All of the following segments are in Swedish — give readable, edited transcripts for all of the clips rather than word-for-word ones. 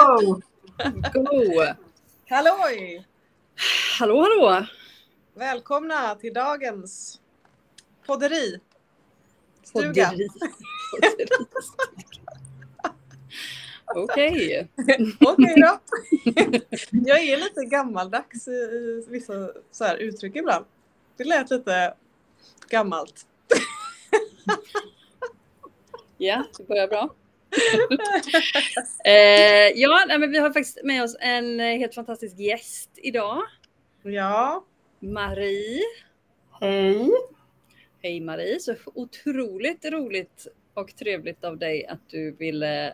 Go! Go! Halloj! Hallå, hallå! Välkomna till dagens podderi. Podderi. Okej. Okej då. Jag är lite gammaldags i vissa så här uttryck ibland. Det lät lite gammalt. Ja, det börjar bra. Men vi har faktiskt med oss en helt fantastisk gäst idag. Ja. Marie. Hej! Hej Marie, så otroligt roligt och trevligt av dig att du ville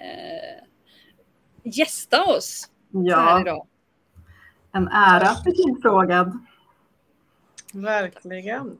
gästa oss här idag. En ära för tillfrågad. Verkligen.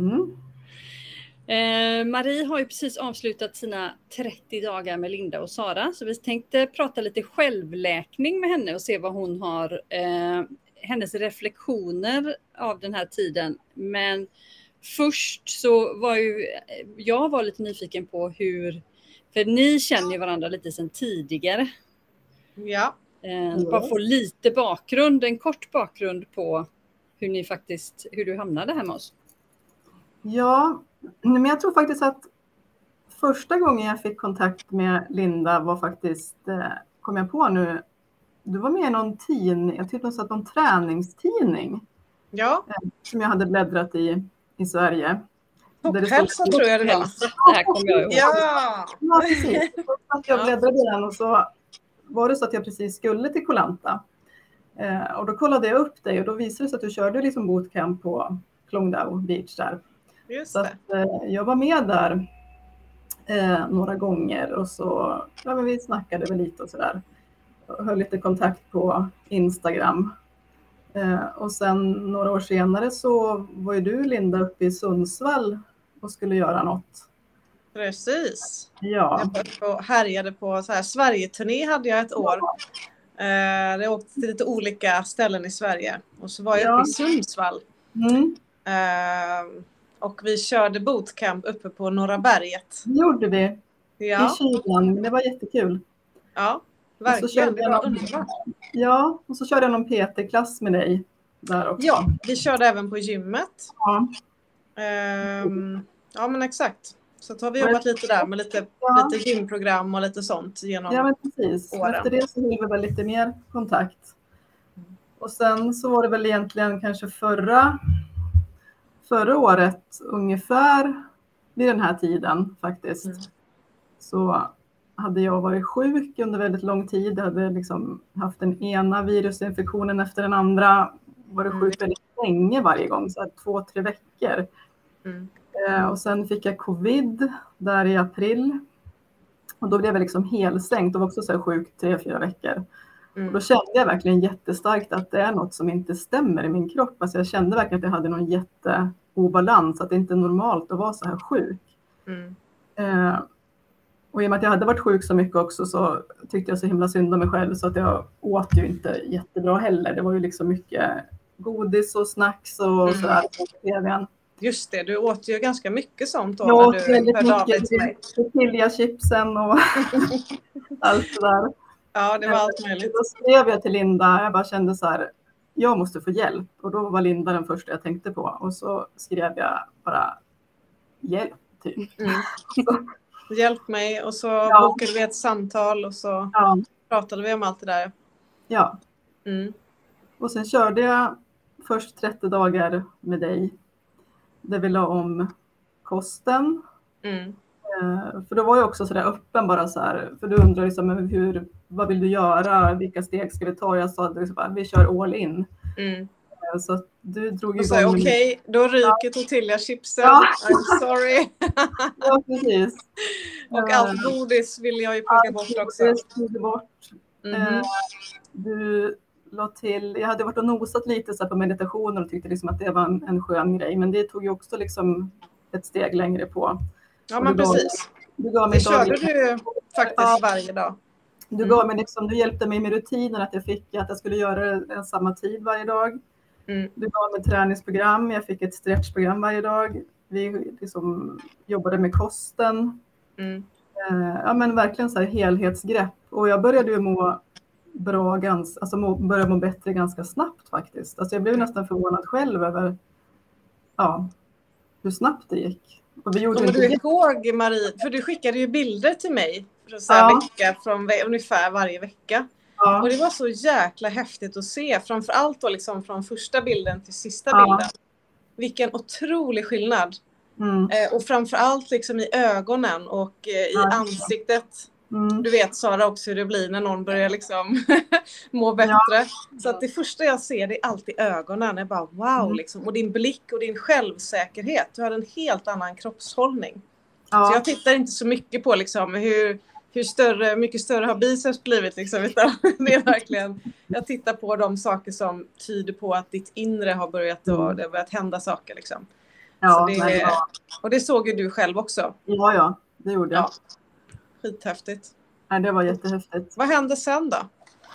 Marie har ju precis avslutat sina 30 dagar med Linda och Sara, så vi tänkte prata lite självläkning med henne och se vad hon har, hennes reflektioner av den här tiden. Men först så var jag var lite nyfiken på för ni känner ju varandra lite sedan tidigare. Ja. Bara få lite bakgrund, en kort bakgrund på hur du hamnade här med oss. Ja, men jag tror faktiskt att första gången jag fick kontakt med Linda var faktiskt, kom jag på nu, du var med i någon tidning, jag tyckte att någon träningstidning. Ja. Som jag hade bläddrat i Sverige. Topphälsa tror jag det var. Det här kommer jag ihåg. Ja, precis. Jag bläddrade i den och så var det så att jag precis skulle till Koh Lanta. Och då kollade jag upp dig och då visade det sig att du körde liksom bootcamp på Klong Dao Beach där. just Så det. att, jag var med där några gånger och så men vi snackade väl lite och sådär. Höll lite kontakt på Instagram. Och sen några år senare så var ju du, Linda, uppe i Sundsvall och skulle göra något. Precis. Ja. Jag härjade på så här Sverige-turné hade jag ett år. Jag åkte till lite olika ställen i Sverige. Och så var jag uppe i Sundsvall. Och vi körde bootcamp uppe på Norra berget. Det gjorde vi. Ja. I kylan. Det var jättekul. Ja, verkligen. Det var underbart. Ja, och så körde jag någon PT-klass med dig där också. Ja, vi körde även på gymmet. Ja. Ja, men exakt. Så har vi jobbat lite där med lite gymprogram och lite sånt genom men precis. åren. Efter det så höll vi väl lite mer kontakt. Och sen så var det väl egentligen kanske förra året ungefär vid den här tiden faktiskt. Så hade jag varit sjuk under väldigt lång tid. Jag hade liksom haft den ena virusinfektionen efter den andra. Varit sjuk väldigt länge varje gång, så 2-3 veckor. Och sen fick jag covid där i april. Och då blev jag liksom helsänkt och var också så här sjuk 3-4 veckor. Och då kände jag verkligen jättestarkt att det är något som inte stämmer i min kropp. Alltså jag kände verkligen att jag hade någon jätteobalans, att det inte är normalt att vara så här sjuk. Och i och med att jag hade varit sjuk så mycket också så tyckte jag så himla synd om mig själv, så att jag åt ju inte jättebra heller. Det var ju liksom mycket godis och snacks och sådär på TV:n. Just det, du åt ju ganska mycket sånt då Jag när åt du väldigt hörde av dig mycket till mig. tortilla-chipsen och allt det där. Ja, det var allt möjligt. Då skrev jag till Linda, jag bara kände så här, jag måste få hjälp. Och då var Linda den första jag tänkte på. Och så skrev jag bara hjälp typ. Hjälp mig, och så bokade vi ett samtal och så pratade vi om allt det där. Ja. Och sen körde jag först 30 dagar med dig. Där vi la om kosten. För då var jag också sådär öppen bara så här. För du undrar liksom vad vill du göra? Vilka steg ska vi ta? Jag sa att vi kör all in. Så att du drog igång. Okej, då ryker tortilla-chipsen. I'm sorry. Ja, precis. Och allt godis vill jag ju plocka bort också. Du la till, jag hade varit och nosat lite så här på meditationen och tyckte liksom att det var en skön grej. Men det tog ju också liksom ett steg längre på. Ja, men precis. Det körde du faktiskt varje dag. Du gav mig liksom, du hjälpte mig med rutinen att jag skulle göra samma tid varje dag. Du gav mig träningsprogram, jag fick ett stretchprogram varje dag. Vi liksom jobbade med kosten. Ja, men verkligen så här helhetsgrepp. Och jag började ju må började må bättre ganska snabbt faktiskt. Alltså jag blev nästan förvånad själv över hur snabbt det gick. Och vi gjorde du ihåg, Marie, för du skickade ju bilder till mig vecka från ungefär varje vecka. Ja. Och det var så jäkla häftigt att se, framförallt då liksom från första bilden till sista bilden. Vilken otrolig skillnad. Och framförallt liksom i ögonen och i ansiktet. Du vet, Sara, också hur det blir när någon börjar liksom må bättre. Så att det första jag ser, det är alltid ögonen. Det är bara wow liksom. Och din blick och din självsäkerhet. Du har en helt annan kroppshållning. Så jag tittar inte så mycket på liksom mycket större har biceps blivit liksom, utan det är verkligen, jag tittar på de saker som tyder på att ditt inre har börjat och det har börjat hända saker liksom. Så och det såg ju du själv också. Ja, det gjorde jag. Skithäftigt. Nej, det var jättehäftigt. Vad hände sen då?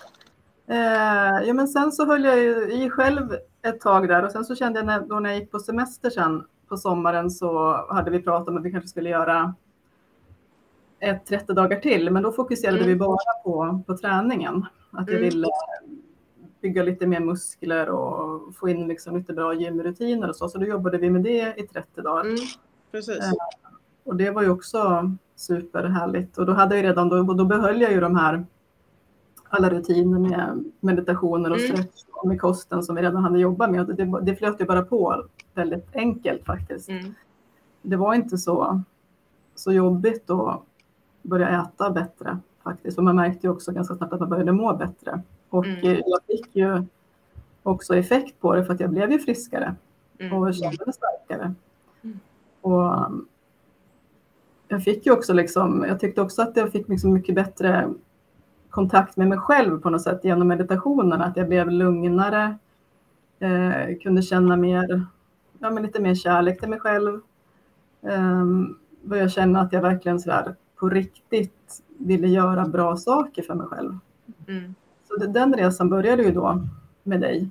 Men sen så höll jag ju i själv ett tag där, och sen så kände jag när jag gick på semester sen på sommaren, så hade vi pratat om att vi kanske skulle göra ett 30 dagar till, men då fokuserade vi bara på träningen. Att jag ville bygga lite mer muskler och få in liksom lite bra gymrutiner och så då jobbade vi med det i 30 dagar. Precis. Och det var ju också superhärligt. Och då hade jag redan, då behöll jag ju de här alla rutiner med meditationer och stretch och med kosten som vi redan hade jobbat med. Och det flöt ju bara på väldigt enkelt faktiskt. Det var inte så jobbigt att börja äta bättre faktiskt. Och man märkte ju också ganska snabbt att man började må bättre. Och jag fick ju också effekt på det, för att jag blev ju friskare och kände mig starkare. Och jag fick ju också liksom, jag tyckte också att jag fick liksom mycket bättre kontakt med mig själv på något sätt genom meditationen. Att jag blev lugnare, kunde känna mer, lite mer kärlek till mig själv. Började känna att jag verkligen sådär på riktigt ville göra bra saker för mig själv. Så den resan började ju då med dig.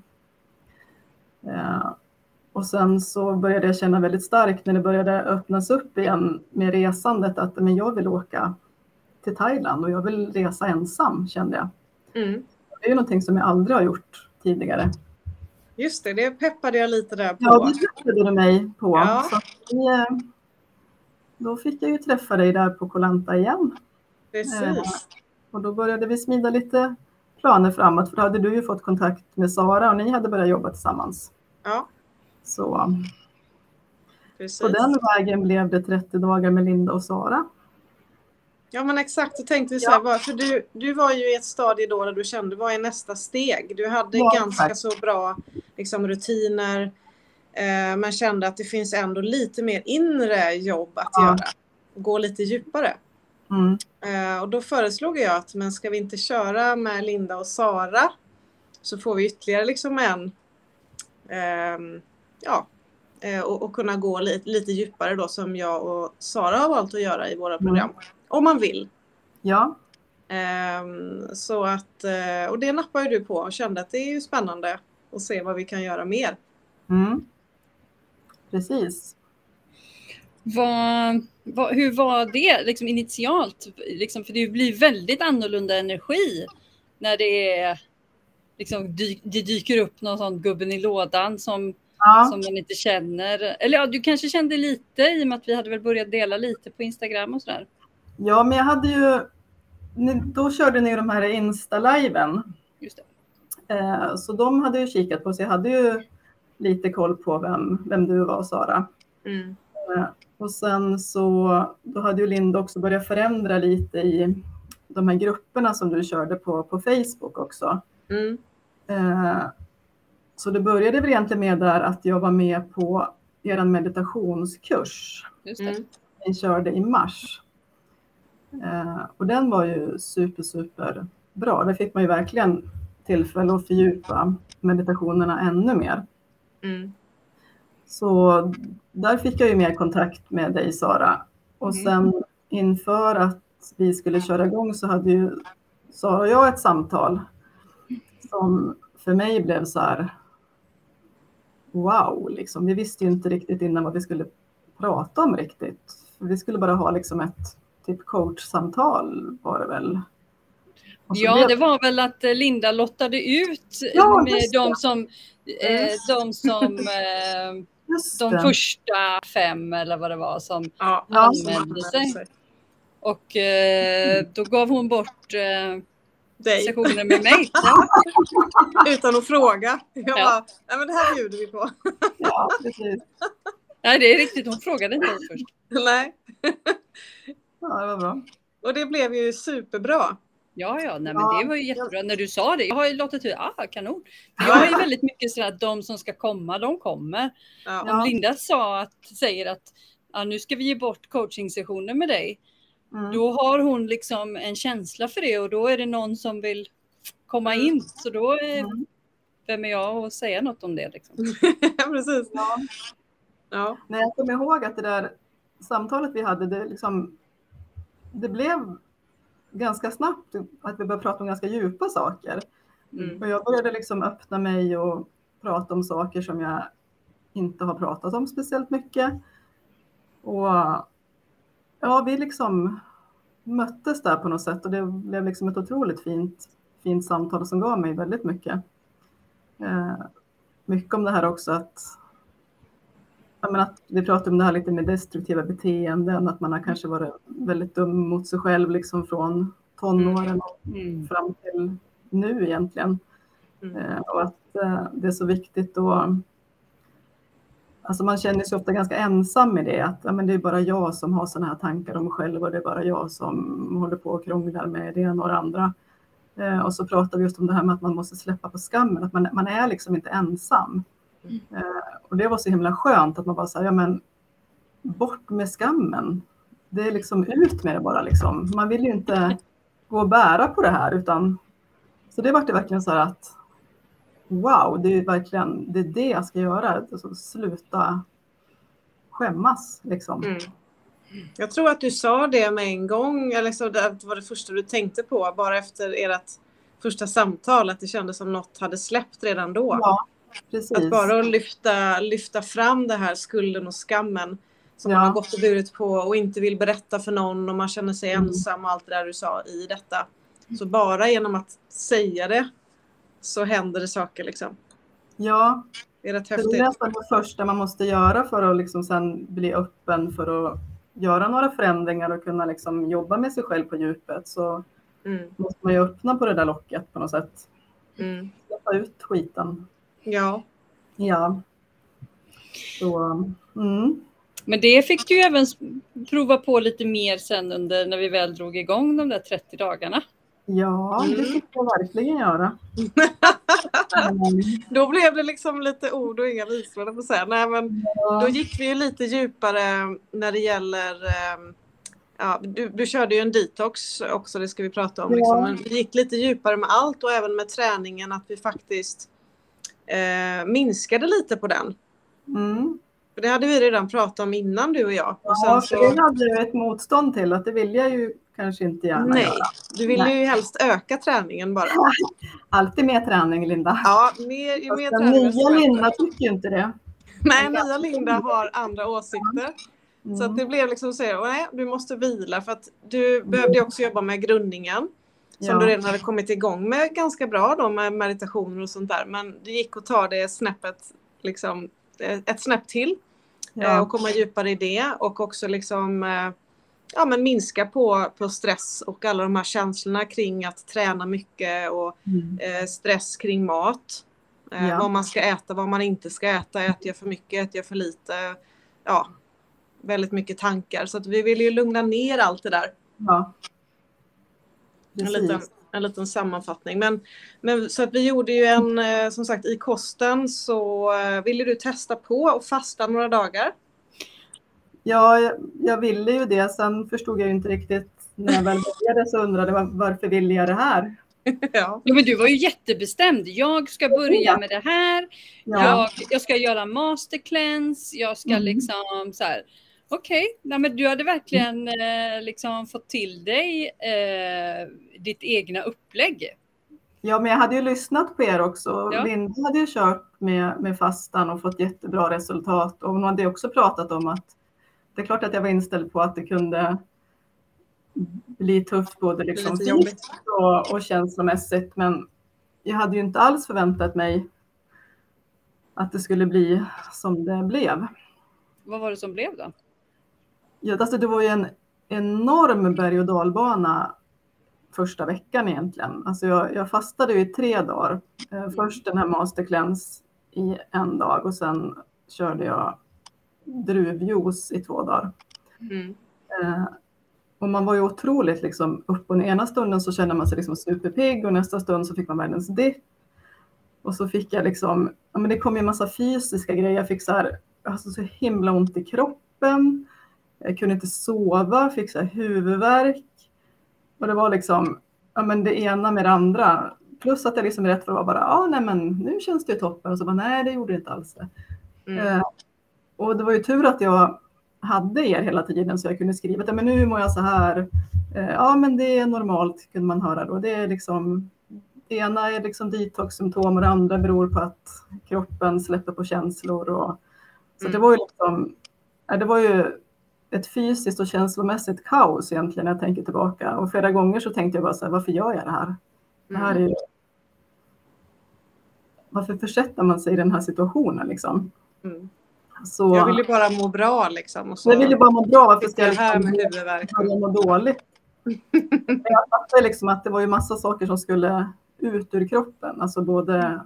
Och sen så började jag känna väldigt starkt när det började öppnas upp igen med resandet, att men jag vill åka till Thailand och jag vill resa ensam, kände jag. Det är ju någonting som jag aldrig har gjort tidigare. Just det peppade jag lite där på. Ja, det peppade du mig på. Ja. Så då fick jag ju träffa dig där på Koh Lanta igen. Precis. Och då började vi smida lite planer framåt, för då hade du ju fått kontakt med Sara och ni hade börjat jobba tillsammans. Ja. Så precis. På den vägen blev det 30 dagar med Linda och Sara. Ja, men exakt, så tänkte vi så här, för du var ju i ett stadie då där du kände, vad är nästa steg? Du hade ganska så bra liksom, rutiner, men kände att det finns ändå lite mer inre jobb att göra. Gå lite djupare. Och då föreslog jag att, men ska vi inte köra med Linda och Sara, så får vi ytterligare liksom och kunna gå lite djupare då, som jag och Sara har valt att göra i våra program. Om man vill. Ja. Så att, och det nappar ju du på och kände att det är ju spännande att se vad vi kan göra mer. Precis. Hur var det liksom initialt? Liksom, för det blir väldigt annorlunda energi när det dyker upp någon sån gubben i lådan som man inte känner. Eller du kanske kände lite, i och med att vi hade väl börjat dela lite på Instagram och sådär. Ja, men jag hade ju, då körde ni de här Insta-liven. Just det. Så de hade ju kikat på, så jag hade ju lite koll på vem du var, Sara. Och sen så då hade ju Linda också börjat förändra lite i de här grupperna som du körde på Facebook också. Så det började väl egentligen med där att jag var med på er meditationskurs. Just det. Vi körde i mars. Och den var ju super bra. Där fick man ju verkligen tillfälle att fördjupa meditationerna ännu mer. Så där fick jag ju mer kontakt med dig, Sara. Och sen inför att vi skulle köra igång så hade ju Sara och jag ett samtal som för mig blev så här wow, liksom. Vi visste ju inte riktigt innan vad vi skulle prata om riktigt. Vi skulle bara ha liksom ett typ coachsamtal, var det väl. Ja, det var väl att Linda lottade ut med de första 5 eller vad det var som anmälde sig. Och då gav hon bort sessionen med mig. Utan att fråga. Jag bara, nej men det här bjuder vi på. Ja, precis. Nej, det är riktigt. Hon frågade inte ens först. Nej. Ja, det var bra. Och det blev ju superbra. Ja, nej, men det var ju jättebra. När du sa det, jag har ju låtit ut, kanon. Jag är väldigt mycket så att de som ska komma, de kommer. Ja. Om Linda säger att nu ska vi ge bort coachingsessioner med dig. Då har hon liksom en känsla för det och då är det någon som vill komma in. Så då vem är jag att säga något om det liksom. Precis. Ja. Nej, jag kommer ihåg att det där samtalet vi hade, det blev ganska snabbt att vi började prata om ganska djupa saker. Och jag började liksom öppna mig och prata om saker som jag inte har pratat om speciellt mycket. Och vi liksom möttes där på något sätt och det blev liksom ett otroligt fint samtal som gav mig väldigt mycket. Mycket om det här också att vi pratade om det här lite med destruktiva beteenden, att man har kanske varit väldigt dum mot sig själv liksom från tonåren och fram till nu egentligen. Och att det är så viktigt då. Alltså man känner sig ofta ganska ensam med det, att det är bara jag som har sådana här tankar om mig själv och det är bara jag som håller på och krånglar med det ena och det andra. Och så pratar vi just om det här med att man måste släppa på skammen, att man är liksom inte ensam. Och det var så himla skönt att man bara sa, bort med skammen. Det är liksom ut med det bara liksom. Man vill ju inte gå och bära på det här utan så det var det verkligen så här att wow, det är verkligen det jag ska göra. Alltså, sluta skämmas liksom. Jag tror att du sa det med en gång, eller så det var det första du tänkte på bara efter ert första samtal, att det kändes som något hade släppt redan då. Ja, precis. Att bara lyfta fram det här skulden och skammen som man har gått och burit på och inte vill berätta för någon och man känner sig ensam och allt det där du sa i detta. Så bara genom att säga det så händer det saker liksom. Ja, det är rätt häftigt. Det är nästan det första man måste göra för att liksom sen bli öppen för att göra några förändringar och kunna liksom jobba med sig själv på djupet. Så måste man ju öppna på det där locket på något sätt. Släppa ut skiten. Ja. Så, Men det fick du ju även prova på lite mer sen när vi väl drog igång de där 30 dagarna. Ja, det fick jag verkligen göra. Då blev det liksom lite ord och inga visor på säga. Nej, men då gick vi ju lite djupare när det gäller du körde ju en detox också, det ska vi prata om liksom. Men vi gick lite djupare med allt och även med träningen, att vi faktiskt minskade lite på den. För det hade vi redan pratat om innan, du och jag. Och sen så det hade jag ett motstånd till, att det vill jag ju kanske inte gärna göra. Du vill ju helst öka träningen bara. Alltid mer träning, Linda. Ja, mer träning. Nya Linda tycker ju inte det. Nej, nya Linda har andra åsikter. Så att det blev liksom så, nej, du måste vila, för att du behövde också jobba med grundningen. Som du redan hade kommit igång med ganska bra då, med meditationer och sånt där. Men det gick att ta det snäppet, liksom, ett snäpp till. Och komma djupare i det. Och också liksom, men minska på stress och alla de här känslorna kring att träna mycket. Och stress kring mat. Vad man ska äta, vad man inte ska äta. Äter jag för mycket, äter jag för lite? Ja, väldigt mycket tankar. Så att vi vill ju lugna ner allt det där. Ja. En liten sammanfattning. Men så att vi gjorde ju som sagt, i kosten så ville du testa på och fasta några dagar. Ja, jag ville ju det. Sen förstod jag ju inte riktigt när jag väl började, så undrade varför ville jag det här? Ja, men du var ju jättebestämd. Jag ska börja med det här. Jag ska göra master cleanse. Jag ska liksom så här. Okej, men du hade verkligen liksom fått till dig ditt egna upplägg. Ja, men jag hade ju lyssnat på er också. Ja. Linda hade ju kört med fastan och fått jättebra resultat. Och hon hade också pratat om att det är klart att jag var inställd på att det kunde bli tufft både liksom fysiskt och känslomässigt. Men jag hade ju inte alls förväntat mig att det skulle bli som det blev. Vad var det som blev då? Ja, alltså det var ju en enorm berg- och dalbana första veckan egentligen. Alltså jag fastade ju i 3 dagar. Först den här mastercleanse i 1 dag och sen körde jag druvjuice i 2 dagar. Och man var ju otroligt liksom upp och ner. Ena stunden så kände man sig liksom superpigg och nästa stund så fick man världens dipp. Och så fick jag liksom, ja men det kom ju en massa fysiska grejer. Jag fick så himla ont i kroppen. Jag kunde inte sova, fick så här huvudvärk. Och det var liksom, ja men det ena med det andra. Plus att jag liksom rätt för att vara bara, nej men nu känns det ju toppen. Och så bara, nej det gjorde inte alls det. Och det var ju tur att jag hade er hela tiden så jag kunde skriva att men nu mår jag så här. Ja men det är normalt kunde man höra då. Det är liksom, det ena är liksom detox-symptom och det andra beror på att kroppen släpper på känslor. Och, så det var ju liksom, det var ju ett fysiskt och känslomässigt kaos egentligen när jag tänker tillbaka. Och flera gånger så tänkte jag bara så här, varför gör jag det här? Det här är ju, varför försätter man sig i den här situationen liksom? Så, jag vill ju bara må bra liksom. Och så jag vill ju bara må bra. Varför ska jag här med huvudvärk? må dåligt? Jag fattade liksom att det var ju massa saker som skulle ut ur kroppen. Alltså både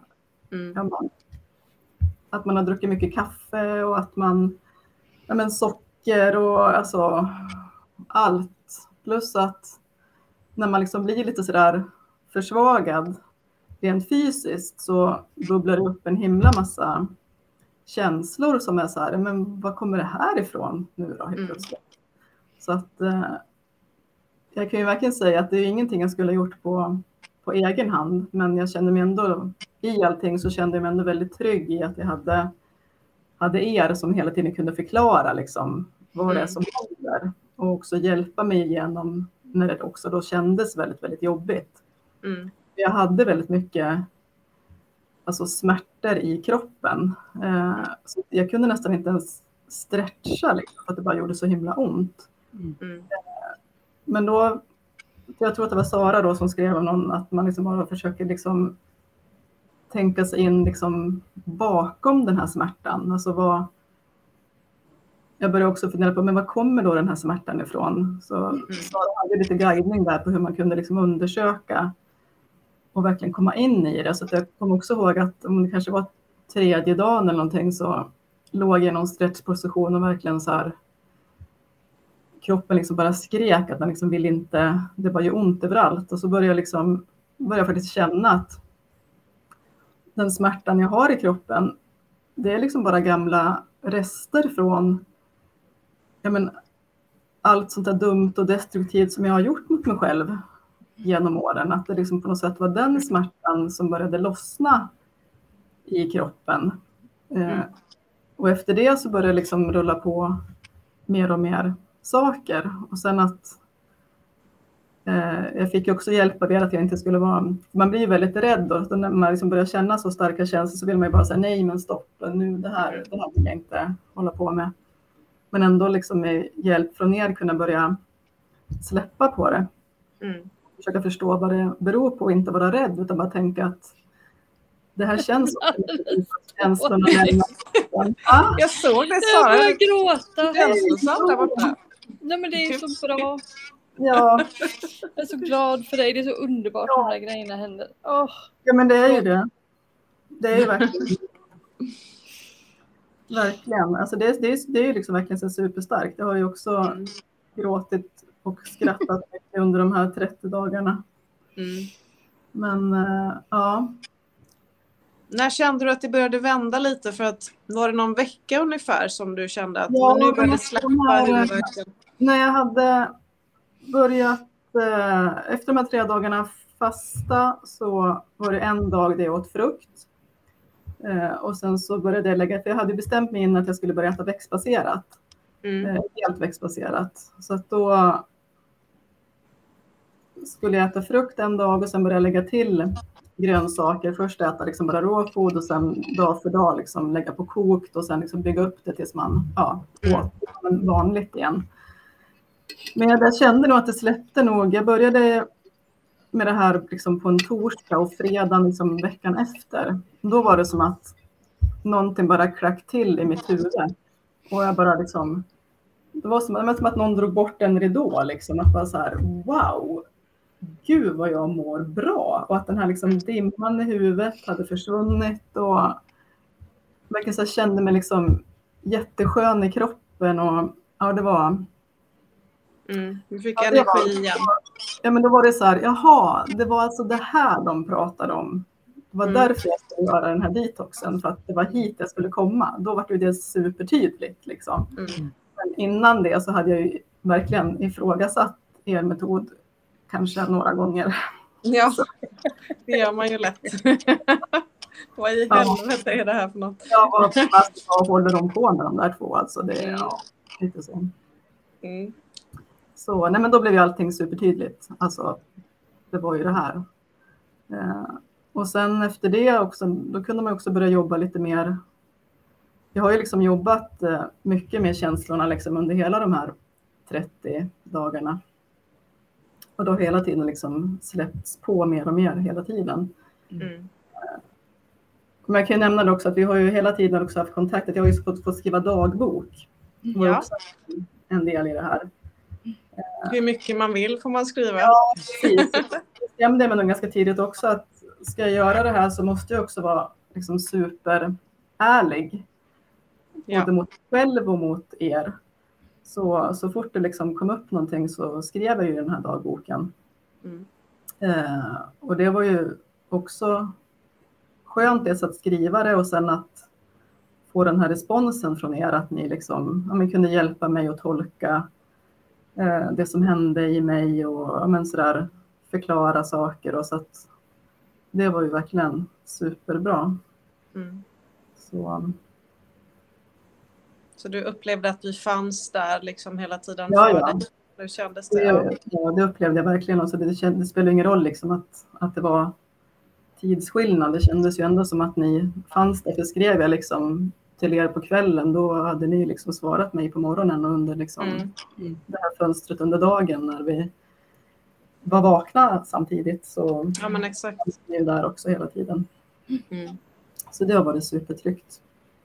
att man har druckit mycket kaffe och att man socker och alltså allt. Plus att när man liksom blir lite sådär försvagad rent fysiskt så bubblar det upp en himla massa känslor som är så här, men vad kommer det här ifrån nu då helt plötsligt? Så att jag kan ju verkligen säga att det är ingenting jag skulle ha gjort på egen hand, men jag kände mig ändå i allting så kände jag mig ändå väldigt trygg i att jag hade er som hela tiden kunde förklara liksom vad det är som händer och också hjälpa mig igenom när det också då kändes väldigt, väldigt jobbigt. Jag hade väldigt mycket alltså smärtor i kroppen. Så jag kunde nästan inte ens stretcha liksom, för att det bara gjorde så himla ont. Men då, jag tror att det var Sara då som skrev om någon att man liksom bara försöker liksom tänka sig in liksom bakom den här smärtan. Alltså jag började också fundera på, men var kommer då den här smärtan ifrån? Så Sara hade lite guidning där på hur man kunde liksom undersöka och verkligen komma in i det. Så att jag kommer också ihåg att om det kanske var 3:e dagen eller någonting så låg jag i någon stretchposition och verkligen så här kroppen liksom bara skrek att man liksom vill inte, det bara gör ont överallt. Och så började jag faktiskt känna att den smärtan jag har i kroppen, det är liksom bara gamla rester från allt sånt där dumt och destruktivt som jag har gjort mot mig själv genom åren. Att det liksom på något sätt var den smärtan som började lossna i kroppen. Och efter det så började det liksom rulla på mer och mer saker. Och sen att jag fick också hjälp av er att jag inte skulle vara... Man blir ju väldigt rädd och när man liksom börjar känna så starka känslor så vill man ju bara säga nej men stopp. Nu det här vill jag inte hålla på med. Men ändå liksom med hjälp från er kunna börja släppa på det. Försöka förstå vad det beror på och inte vara rädd utan bara tänka att det här känns känslorna. Jag såg det Sara. Jag börjar gråta. Känslosamt där borta. Nej men det är så bra. Ja. Jag är så glad för dig. Det är så underbart när de här grejerna händer. Ja men det är ju det. Det är ju verkligen. Verkligen. Alltså det är ju liksom verkligen så superstarkt. Jag har ju också gråtit och skrattat under de här 30 dagarna. Men ja. När kände du att det började vända lite? För att var det någon vecka ungefär som du kände att ja, nu började släppa huvudvärken? När jag hade börjat efter de här 3 dagarna fasta så var det en dag där jag åt frukt. Och sen så började jag lägga, för jag hade bestämt mig innan att jag skulle börja äta växtbaserat. Helt växtbaserat. Så att då skulle jag äta frukt en dag och sen börja lägga till grönsaker. Först äta liksom bara råfod och sen dag för dag liksom lägga på kokt och sen liksom bygga upp det tills man åt vanligt igen. Men jag kände nog att det släppte nog. Jag började med det här liksom på en torsdag och fredag liksom veckan efter. Då var det som att någonting bara klack till i mitt huvud. Och jag bara liksom, det var som att någon drog bort en ridå liksom. Att bara så här, wow, gud vad jag mår bra. Och att den här liksom dimman i huvudet hade försvunnit. Och verkligen så kände mig liksom jätteskön i kroppen. Och ja, det var... Du fick energi igen. Ja, men då var det så här, jaha, det var alltså det här de pratade om. Det var därför jag skulle göra den här detoxen, för att det var hit jag skulle komma. Då var det supertydligt liksom. Men innan det så hade jag ju verkligen ifrågasatt er metod kanske några gånger. Ja, det gör man ju lätt. Vad i helvete är det här för något? Ja, vad håller de på med de där två? Alltså det är lite så. Så nej, men då blev ju allting supertydligt. Alltså, det var ju det här. Och sen efter det också, då kunde man också börja jobba lite mer. Jag har ju liksom jobbat mycket med känslorna liksom under hela de här 30 dagarna. Och då hela tiden liksom släppts på mer och mer hela tiden. Men jag kan ju nämna det också att vi har ju hela tiden också haft kontakt. Jag har ju fått skriva dagbok. Det var också en del i det här. Hur mycket man vill får man skriva. Ja, precis. Jag bestämde mig nog ganska tidigt också att ska jag göra det här så måste jag också vara liksom superärlig. Både mot mig själv och mot er. Så fort det liksom kom upp någonting så skrev jag ju den här dagboken. Och det var ju också skönt dels att skriva det och sen att få den här responsen från er. Att ni liksom, kunde hjälpa mig att tolka det som hände i mig och sådär, förklara saker. Och så att det var ju verkligen superbra. Så du upplevde att vi fanns där liksom hela tiden? Ja. Hur kändes det? Ja, det upplevde jag verkligen. Och så det spelar ingen roll liksom att det var tidsskillnad. Det kändes ju ändå som att ni fanns där. För skrev jag liksom till er på kvällen, då hade ni liksom svarat mig på morgonen och under liksom det här fönstret under dagen när vi var vakna samtidigt. Så men exakt. Vi är där också hela tiden. Så det har varit supertryggt.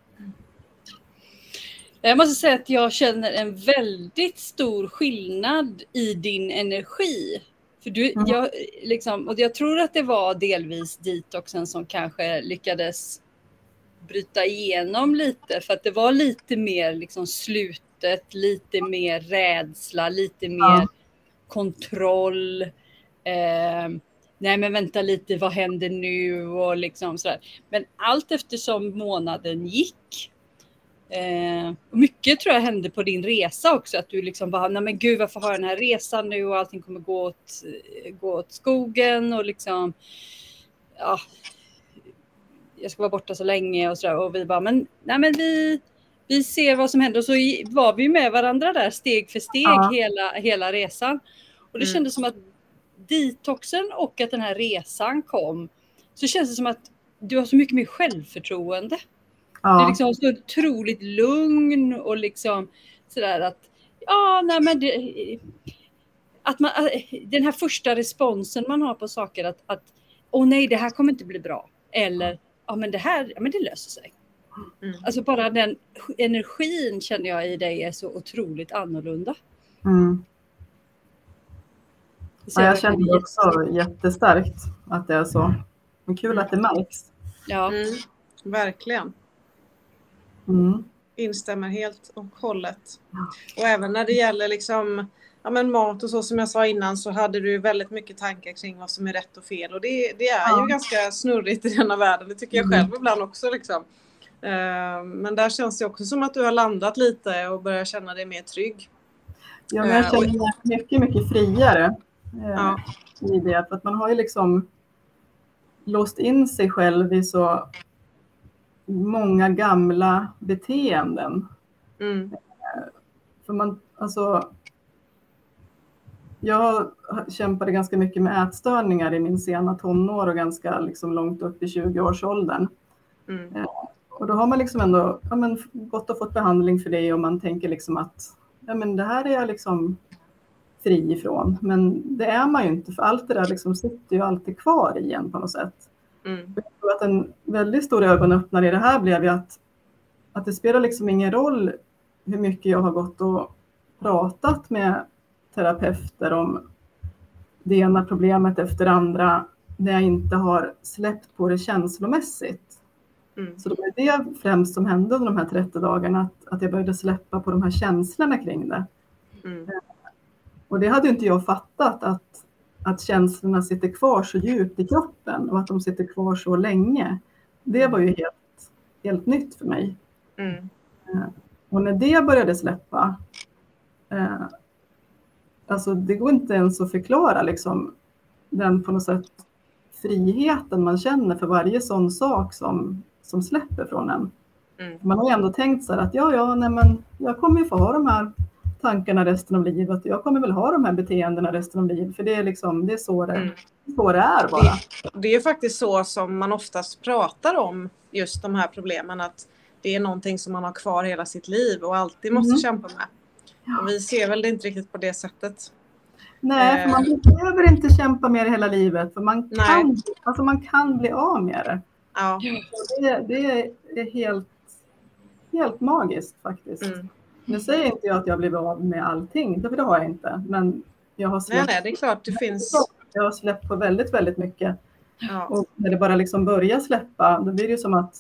Jag måste säga att jag känner en väldigt stor skillnad i din energi. För och jag tror att det var delvis detoxen som kanske lyckades bryta igenom lite. För att det var lite mer liksom slutet, lite mer rädsla, lite mer kontroll. Nej men vänta lite, vad händer nu? Och liksom sådär. Men allt eftersom månaden gick. Och mycket tror jag hände på din resa också. Att du liksom bara, nej men gud varför har jag den här resan nu? Och allting kommer gå åt skogen. Och liksom, jag ska vara borta så länge och sådär. Och vi bara, men vi ser vad som händer. Och så var vi med varandra där steg för steg hela resan. Och det kändes som att detoxen och att den här resan kom. Så känns det som att du har så mycket mer självförtroende. Ja. Det är liksom så otroligt lugn och liksom sådär att den här första responsen man har på saker att nej det här kommer inte bli bra eller men det här men det löser sig. Alltså bara den energin känner jag i dig är så otroligt annorlunda. Ja, jag känner också jättestarkt att det är så. Men kul att det märks. Ja. Verkligen. Instämmer helt och hållet. Och även när det gäller liksom, mat och så som jag sa innan så hade du väldigt mycket tankar kring vad som är rätt och fel. Och det är ju ganska snurrigt i denna världen. Det tycker jag själv ibland också. Liksom. Men där känns det också som att du har landat lite och börjar känna dig mer trygg. Ja, men jag känner mig mycket, mycket friare i det. För att man har ju liksom låst in sig själv i så många gamla beteenden. För jag kämpade ganska mycket med ätstörningar i min sena tonår och ganska liksom långt upp i 20-årsåldern. Och då har man liksom ändå gått och fått behandling för det och man tänker liksom att det här är jag liksom fri ifrån. Men det är man ju inte, för allt det där liksom sitter ju alltid kvar igen på något sätt. Jag tror att en väldigt stor ögonöppnare i det här blev ju att det spelar liksom ingen roll hur mycket jag har gått och pratat med terapeuter om det ena problemet efter det andra, när jag inte har släppt på det känslomässigt. Så det var det främst som hände under de här 30 dagarna, att jag började släppa på de här känslorna kring det. Och det hade inte jag fattat, att känslorna sitter kvar så djupt i kroppen och att de sitter kvar så länge. Det var ju helt nytt för mig. Och när det började släppa, alltså det går inte ens att förklara liksom, den på något sätt friheten man känner för varje sån sak som släpper från en. Man har ju ändå tänkt så här att jag kommer ju få ha de här tankarna resten av livet. Jag kommer väl ha de här beteendena resten av livet. För det är liksom, det är så det är bara. Det är faktiskt så som man oftast pratar om just de här problemen. Att det är någonting som man har kvar hela sitt liv och alltid måste kämpa med. Och vi ser väl det inte riktigt på det sättet. Nej, för man behöver inte kämpa med det hela livet. För man kan bli av med det. Ja. Det är helt magiskt faktiskt. Nu säger inte jag att jag blev av med allting. Det har jag inte. Men jag har släppt. Nej, det är klart det finns. Jag har släppt på väldigt, väldigt mycket. Ja. Och när det bara liksom börjar släppa, då blir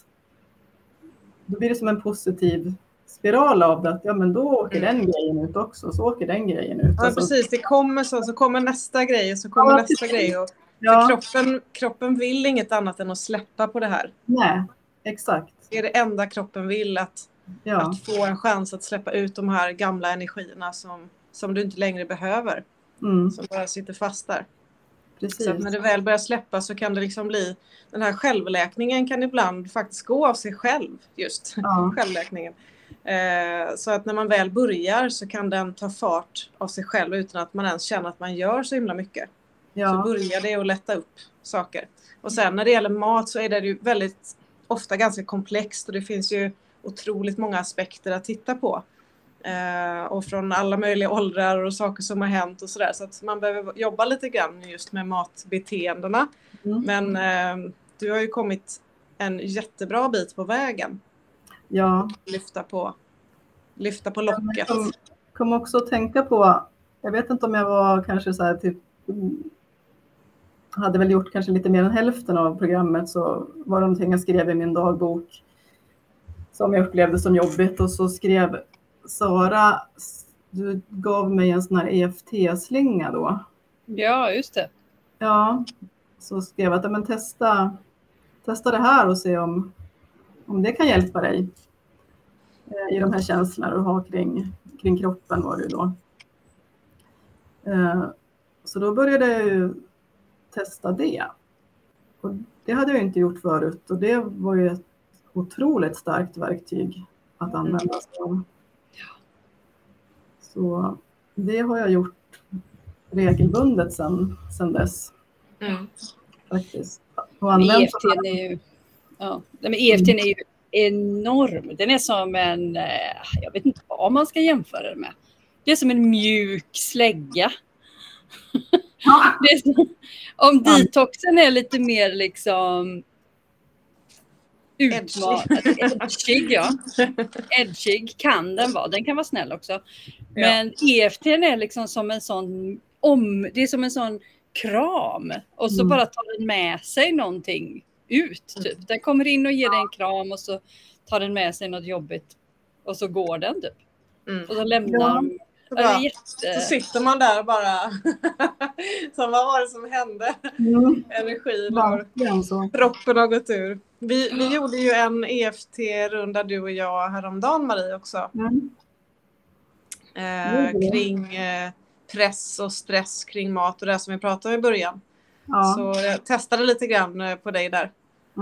det som en positiv spiral av det. Att men då åker den grejen ut också. Så åker den grejen ut. Ja, alltså, precis. Det kommer så kommer nästa grej. Så kommer nästa grej. Och kroppen vill inget annat än att släppa på det här. Nej, exakt. Det är det enda kroppen vill. Att få en chans att släppa ut de här gamla energierna som du inte längre behöver. Som bara sitter fast där. Precis. Så att när det väl börjar släppa så kan det liksom bli, den här självläkningen kan ibland faktiskt gå av sig själv, just självläkningen. Så att när man väl börjar så kan den ta fart av sig själv utan att man ens känner att man gör så himla mycket. Så börjar det att lätta upp saker. Och sen när det gäller mat så är det ju väldigt ofta ganska komplext och det finns ju otroligt många aspekter att titta på. Och från alla möjliga åldrar och saker som har hänt och sådär. Så att man behöver jobba lite grann just med matbeteendena. Men du har ju kommit en jättebra bit på vägen. Ja. Lyfta på locket. Jag kom också att tänka på, jag vet inte om jag var kanske så här typ, hade väl gjort kanske lite mer än hälften av programmet, så var det någonting jag skrev i min dagbok som jag upplevde som jobbigt, och så skrev Sara, du gav mig en sån här EFT-slinga då. Ja, just det. Ja, så skrev jag att testa det här och se om det kan hjälpa dig i de här känslorna du har kring kroppen, var det då. Så då började jag ju testa det. Och det hade jag inte gjort förut, och det var ju ett otroligt starkt verktyg att använda sig av. Så det har jag gjort regelbundet sen dess. Faktiskt. Och EFT är ju enorm. Den är som en, jag vet inte vad man ska jämföra det med. Det är som en mjuk slägga. Det är som, om detoxen är lite mer liksom edgig, edgig kan den vara. Den kan vara snäll också. Men EFT är liksom som en sån det är som en sån kram, och så bara tar den med sig någonting ut typ. Den kommer in och ger dig en kram, och så tar den med sig något jobbigt och så går den typ. Och så lämnar så sitter man där bara som vad var det som hände? Energin och kroppen har gått ur. Vi gjorde ju en EFT-runda du och jag häromdagen, Marie, också. Kring press och stress kring mat och det som vi pratade om i början. Så jag testade lite grann på dig där.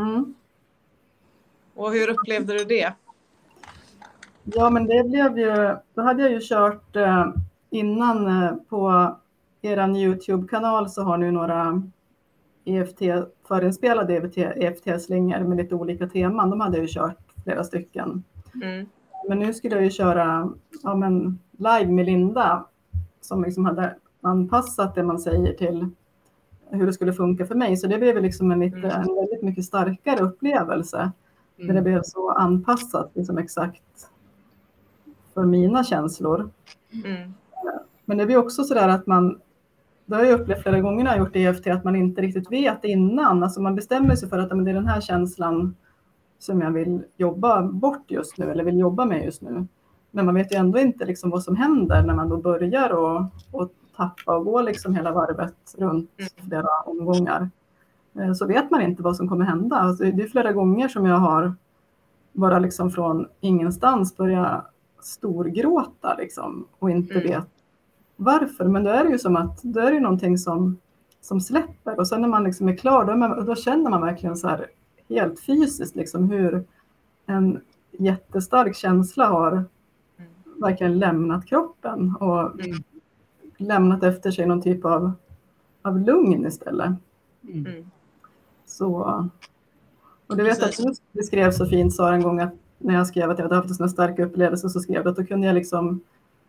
Och hur upplevde du det? Ja, men det blev ju, då hade jag ju kört innan på eran YouTube-kanal, så har ni några förinspelade EFT-slingor med lite olika teman. De hade jag ju kört flera stycken. Men nu skulle jag ju köra live med Linda, som liksom hade anpassat det man säger till hur det skulle funka för mig. Så det blev liksom en väldigt mycket starkare upplevelse. När det blev så anpassat liksom exakt för mina känslor. Men det blir också sådär att det har jag upplevt flera gånger när jag gjort EFT, att man inte riktigt vet innan. Alltså man bestämmer sig för att det är den här känslan som jag vill jobba bort just nu, eller vill jobba med just nu. Men man vet ju ändå inte liksom vad som händer när man då börjar och tappa och gå liksom hela varvet runt flera omgångar. Så vet man inte vad som kommer hända. Alltså det är flera gånger som jag har bara liksom från ingenstans börjat storgråta liksom, och inte vet varför. Men då är det ju som att det är ju någonting som släpper. Och sen när man liksom är klar, då känner man verkligen så här helt fysiskt liksom hur en jättestark känsla har verkligen lämnat kroppen och lämnat efter sig någon typ av lugn istället. Så, och det vet jag att du beskrev så fint, Sara, en gång, att när jag skrev att jag hade haft en sån stark upplevelse, så skrev jag att då kunde jag liksom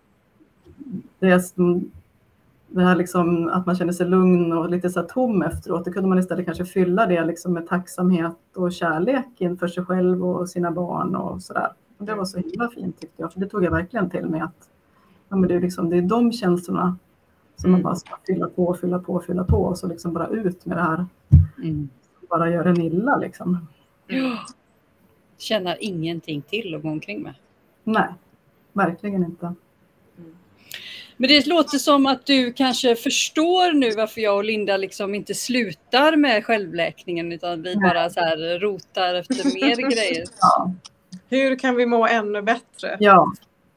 det här liksom att man känner sig lugn och lite så här tom efteråt, då kunde man istället kanske fylla det liksom med tacksamhet och kärlek inför sig själv och sina barn och sådär. Och det var så himla fint, tyckte jag, för det tog jag verkligen till med att men det är de känslorna som man bara ska fylla på och så liksom bara ut med det här. Bara gör en illa liksom. Känner ingenting till att gå omkring med. Nej, verkligen inte. Men det låter som att du kanske förstår nu varför jag och Linda liksom inte slutar med självläkningen, utan vi bara så här rotar efter mer grejer. Ja. Hur kan vi må ännu bättre? Ja.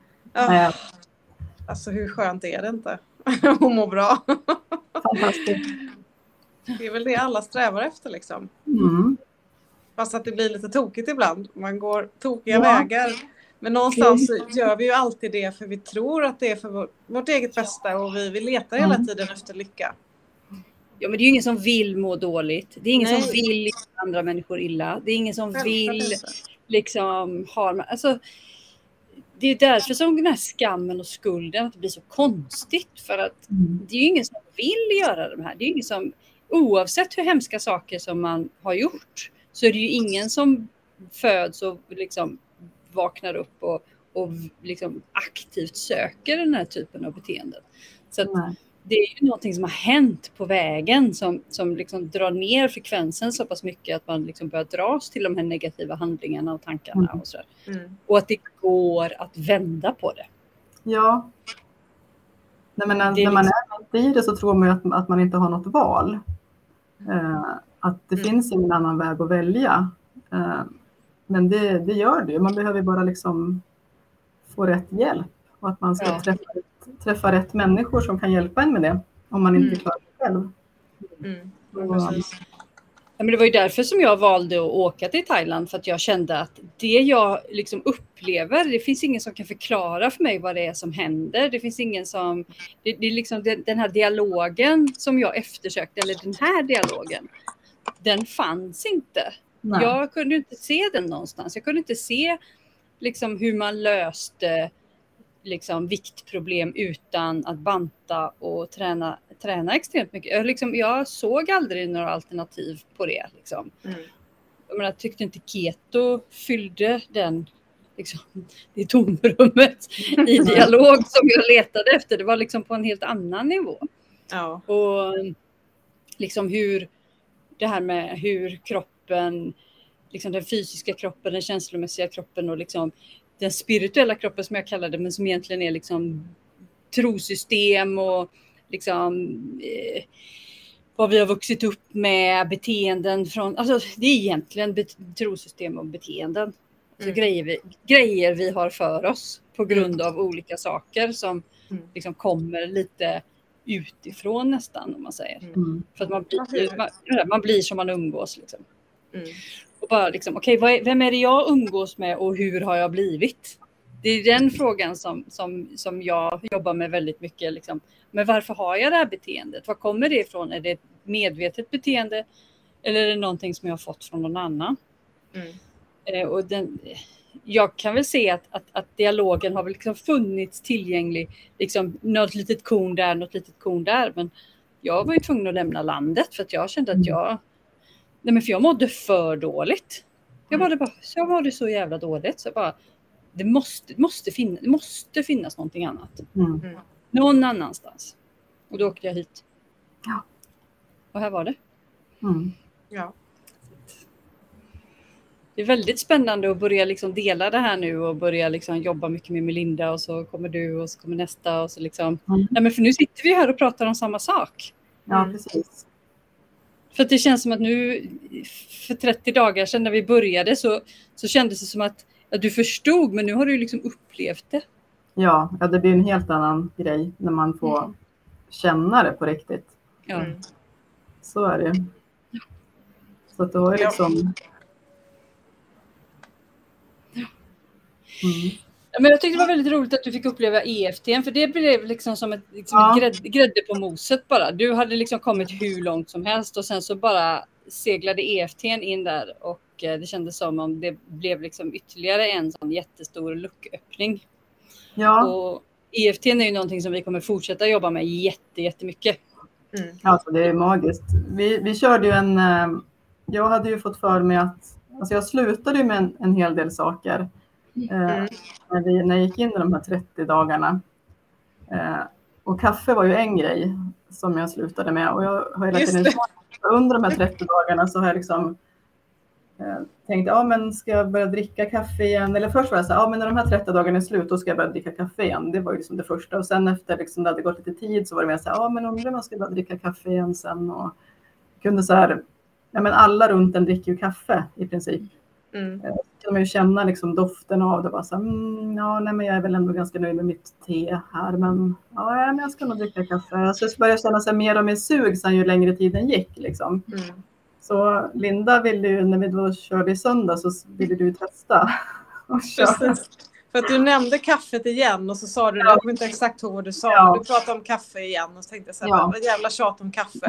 Alltså hur skönt är det inte att må bra? Fantastiskt. Det är väl det alla strävar efter liksom. Fast att det blir lite tokigt ibland. Man går tokiga vägar. Men någonstans så gör vi ju alltid det för vi tror att det är för vårt eget bästa, och vi letar hela tiden efter lycka. Ja, men det är ju ingen som vill må dåligt. Det är ingen som vill göra andra människor illa. Det är ingen som vill liksom ha... Alltså, det är därför som den här skammen och skulden att det blir så konstigt. För att det är ju ingen som vill göra de här. Det är ingen som, oavsett hur hemska saker som man har gjort, så är det ju ingen som föds och liksom vaknar upp och liksom aktivt söker den här typen av beteenden. Så att det är ju någonting som har hänt på vägen som liksom drar ner frekvensen så pass mycket att man liksom börjar dras till de här negativa handlingarna och tankarna och sådär. Och att det går att vända på det. Ja. Nej, men när man är i det så tror man ju att man inte har något val. Att det finns ingen annan väg att välja. Men det gör det ju. Man behöver bara liksom få rätt hjälp. Och att man ska träffa rätt människor som kan hjälpa en med det. Om man inte klarar det själv. Ja, men det var ju därför som jag valde att åka till Thailand. För att jag kände att det jag liksom upplever, det finns ingen som kan förklara för mig vad det är som händer. Det finns ingen som... Det är liksom den här dialogen som jag eftersökte, eller den här dialogen, den fanns inte. Nej. Jag kunde inte se den någonstans. Jag kunde inte se liksom hur man löste liksom viktproblem utan att banta och träna extremt mycket. Jag såg aldrig några alternativ på det. Liksom. Jag tyckte inte keto fyllde det tomrummet i dialog som jag letade efter. Det var liksom på en helt annan nivå. Ja. Och liksom hur det här med hur kroppen, liksom den fysiska kroppen, den känslomässiga kroppen och liksom den spirituella kroppen som jag kallar det, men som egentligen är liksom trosystem och liksom vad vi har vuxit upp med, beteenden från, alltså det är egentligen trosystem och beteenden. Alltså grejer vi har för oss på grund av olika saker som liksom kommer lite utifrån nästan, om man säger. För att man blir som man umgås liksom. Och bara liksom, okej, vem är det jag umgås med och hur har jag blivit? Det är den frågan som jag jobbar med väldigt mycket. Liksom. Men varför har jag det här beteendet? Var kommer det ifrån? Är det ett medvetet beteende? Eller är det någonting som jag har fått från någon annan? Och jag kan väl se att dialogen har väl liksom funnits tillgänglig. Liksom något litet korn där, något litet korn där. Men jag var ju tvungen att lämna landet för att jag kände att för jag mådde för dåligt. Jag mådde så jävla dåligt. Så bara, det måste finnas någonting annat. Någon annanstans. Och då åkte jag hit. Ja. Och här var det. Ja. Det är väldigt spännande att börja liksom dela det här nu och börja liksom jobba mycket med Melinda och så kommer du och så kommer nästa och så liksom. Nej, men för nu sitter vi här och pratar om samma sak. Ja, precis. För att det känns som att nu för 30 dagar sedan när vi började så kändes det som att du förstod, men nu har du liksom upplevt det. Ja, det blir en helt annan grej när man får känna det på riktigt. Ja. Så är det. Så att det var liksom... Men jag tyckte det var väldigt roligt att du fick uppleva EFT, för det blev liksom som ett grädde på moset bara. Du hade liksom kommit hur långt som helst och sen så bara seglade EFT in där och det kändes som om det blev liksom ytterligare en sån jättestor lucköppning. Ja. Och EFT är ju någonting som vi kommer fortsätta jobba med jättemycket. Alltså det är magiskt. Vi körde ju jag hade ju fått för mig att, alltså jag slutade ju med en hel del saker när jag gick in i de här 30 dagarna. Och kaffe var ju en grej som jag slutade med. Och jag har hela tiden under de här 30 dagarna så har jag liksom tänkt, men ska jag börja dricka kaffe igen? Eller först var jag så här, men när de här 30 dagarna är slut, då ska jag börja dricka kaffe igen. Det var ju liksom det första. Och sen efter liksom, det hade gått lite tid så var det mer så här, men undrar man ska börja dricka kaffe igen sen. Och kunde så här, alla runt en dricker ju kaffe i princip. Kan man ju känna liksom doften av det. Bara så här, men jag är väl ändå ganska nöjd med mitt te här. Men jag ska nog dricka kaffe. Så jag började känna sig mer och mer sug sen ju längre tiden gick liksom. Så Linda ville ju, när vi då körde i söndag så ville du testa. Precis. För att du nämnde kaffet igen och så sa du, jag kommer inte exakt ihåg vad du sa, men du pratade om kaffe igen och så tänkte jag så här, vad jävla tjat om kaffe.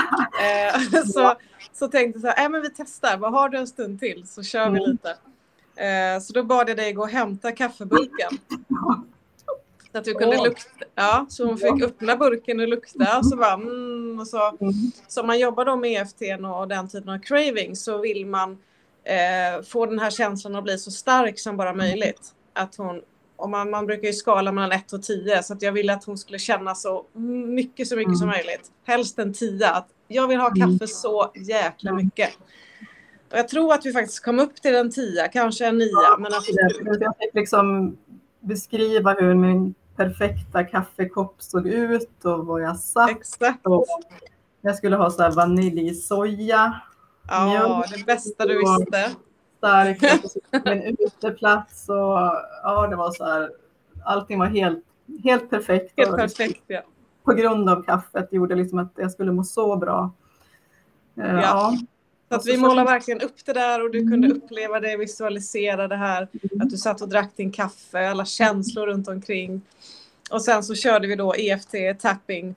Så tänkte jag så här, men vi testar, vad har du en stund till så kör vi lite. Så då bad jag dig gå och hämta kaffeburken. Så att du kunde lukta, så hon fick öppna burken och lukta och så bara, och så man jobbar då med EFT och den typen av craving så vill man få den här känslan att bli så stark som bara möjligt. Att hon, och man brukar ju skala mellan 1 och 10 så att jag ville att hon skulle känna så mycket som möjligt. Helst en 10, att jag vill ha kaffe så jäkla mycket. Och jag tror att vi faktiskt kom upp till en 10, kanske en 9. Men att... Jag fick liksom beskriva hur min perfekta kaffekopp såg ut och vad jag satt. Exakt. Och jag skulle ha så här vaniljsoja. Ja, det bästa du visste. Stark, en uteplats och det var så här, allting var helt perfekt. Helt perfekt, ja. På grund av kaffet gjorde liksom att jag skulle må så bra. Så att vi målar verkligen upp det där och du kunde uppleva det, visualisera det här. Att du satt och drack din kaffe, alla känslor runt omkring. Och sen så körde vi då EFT tapping.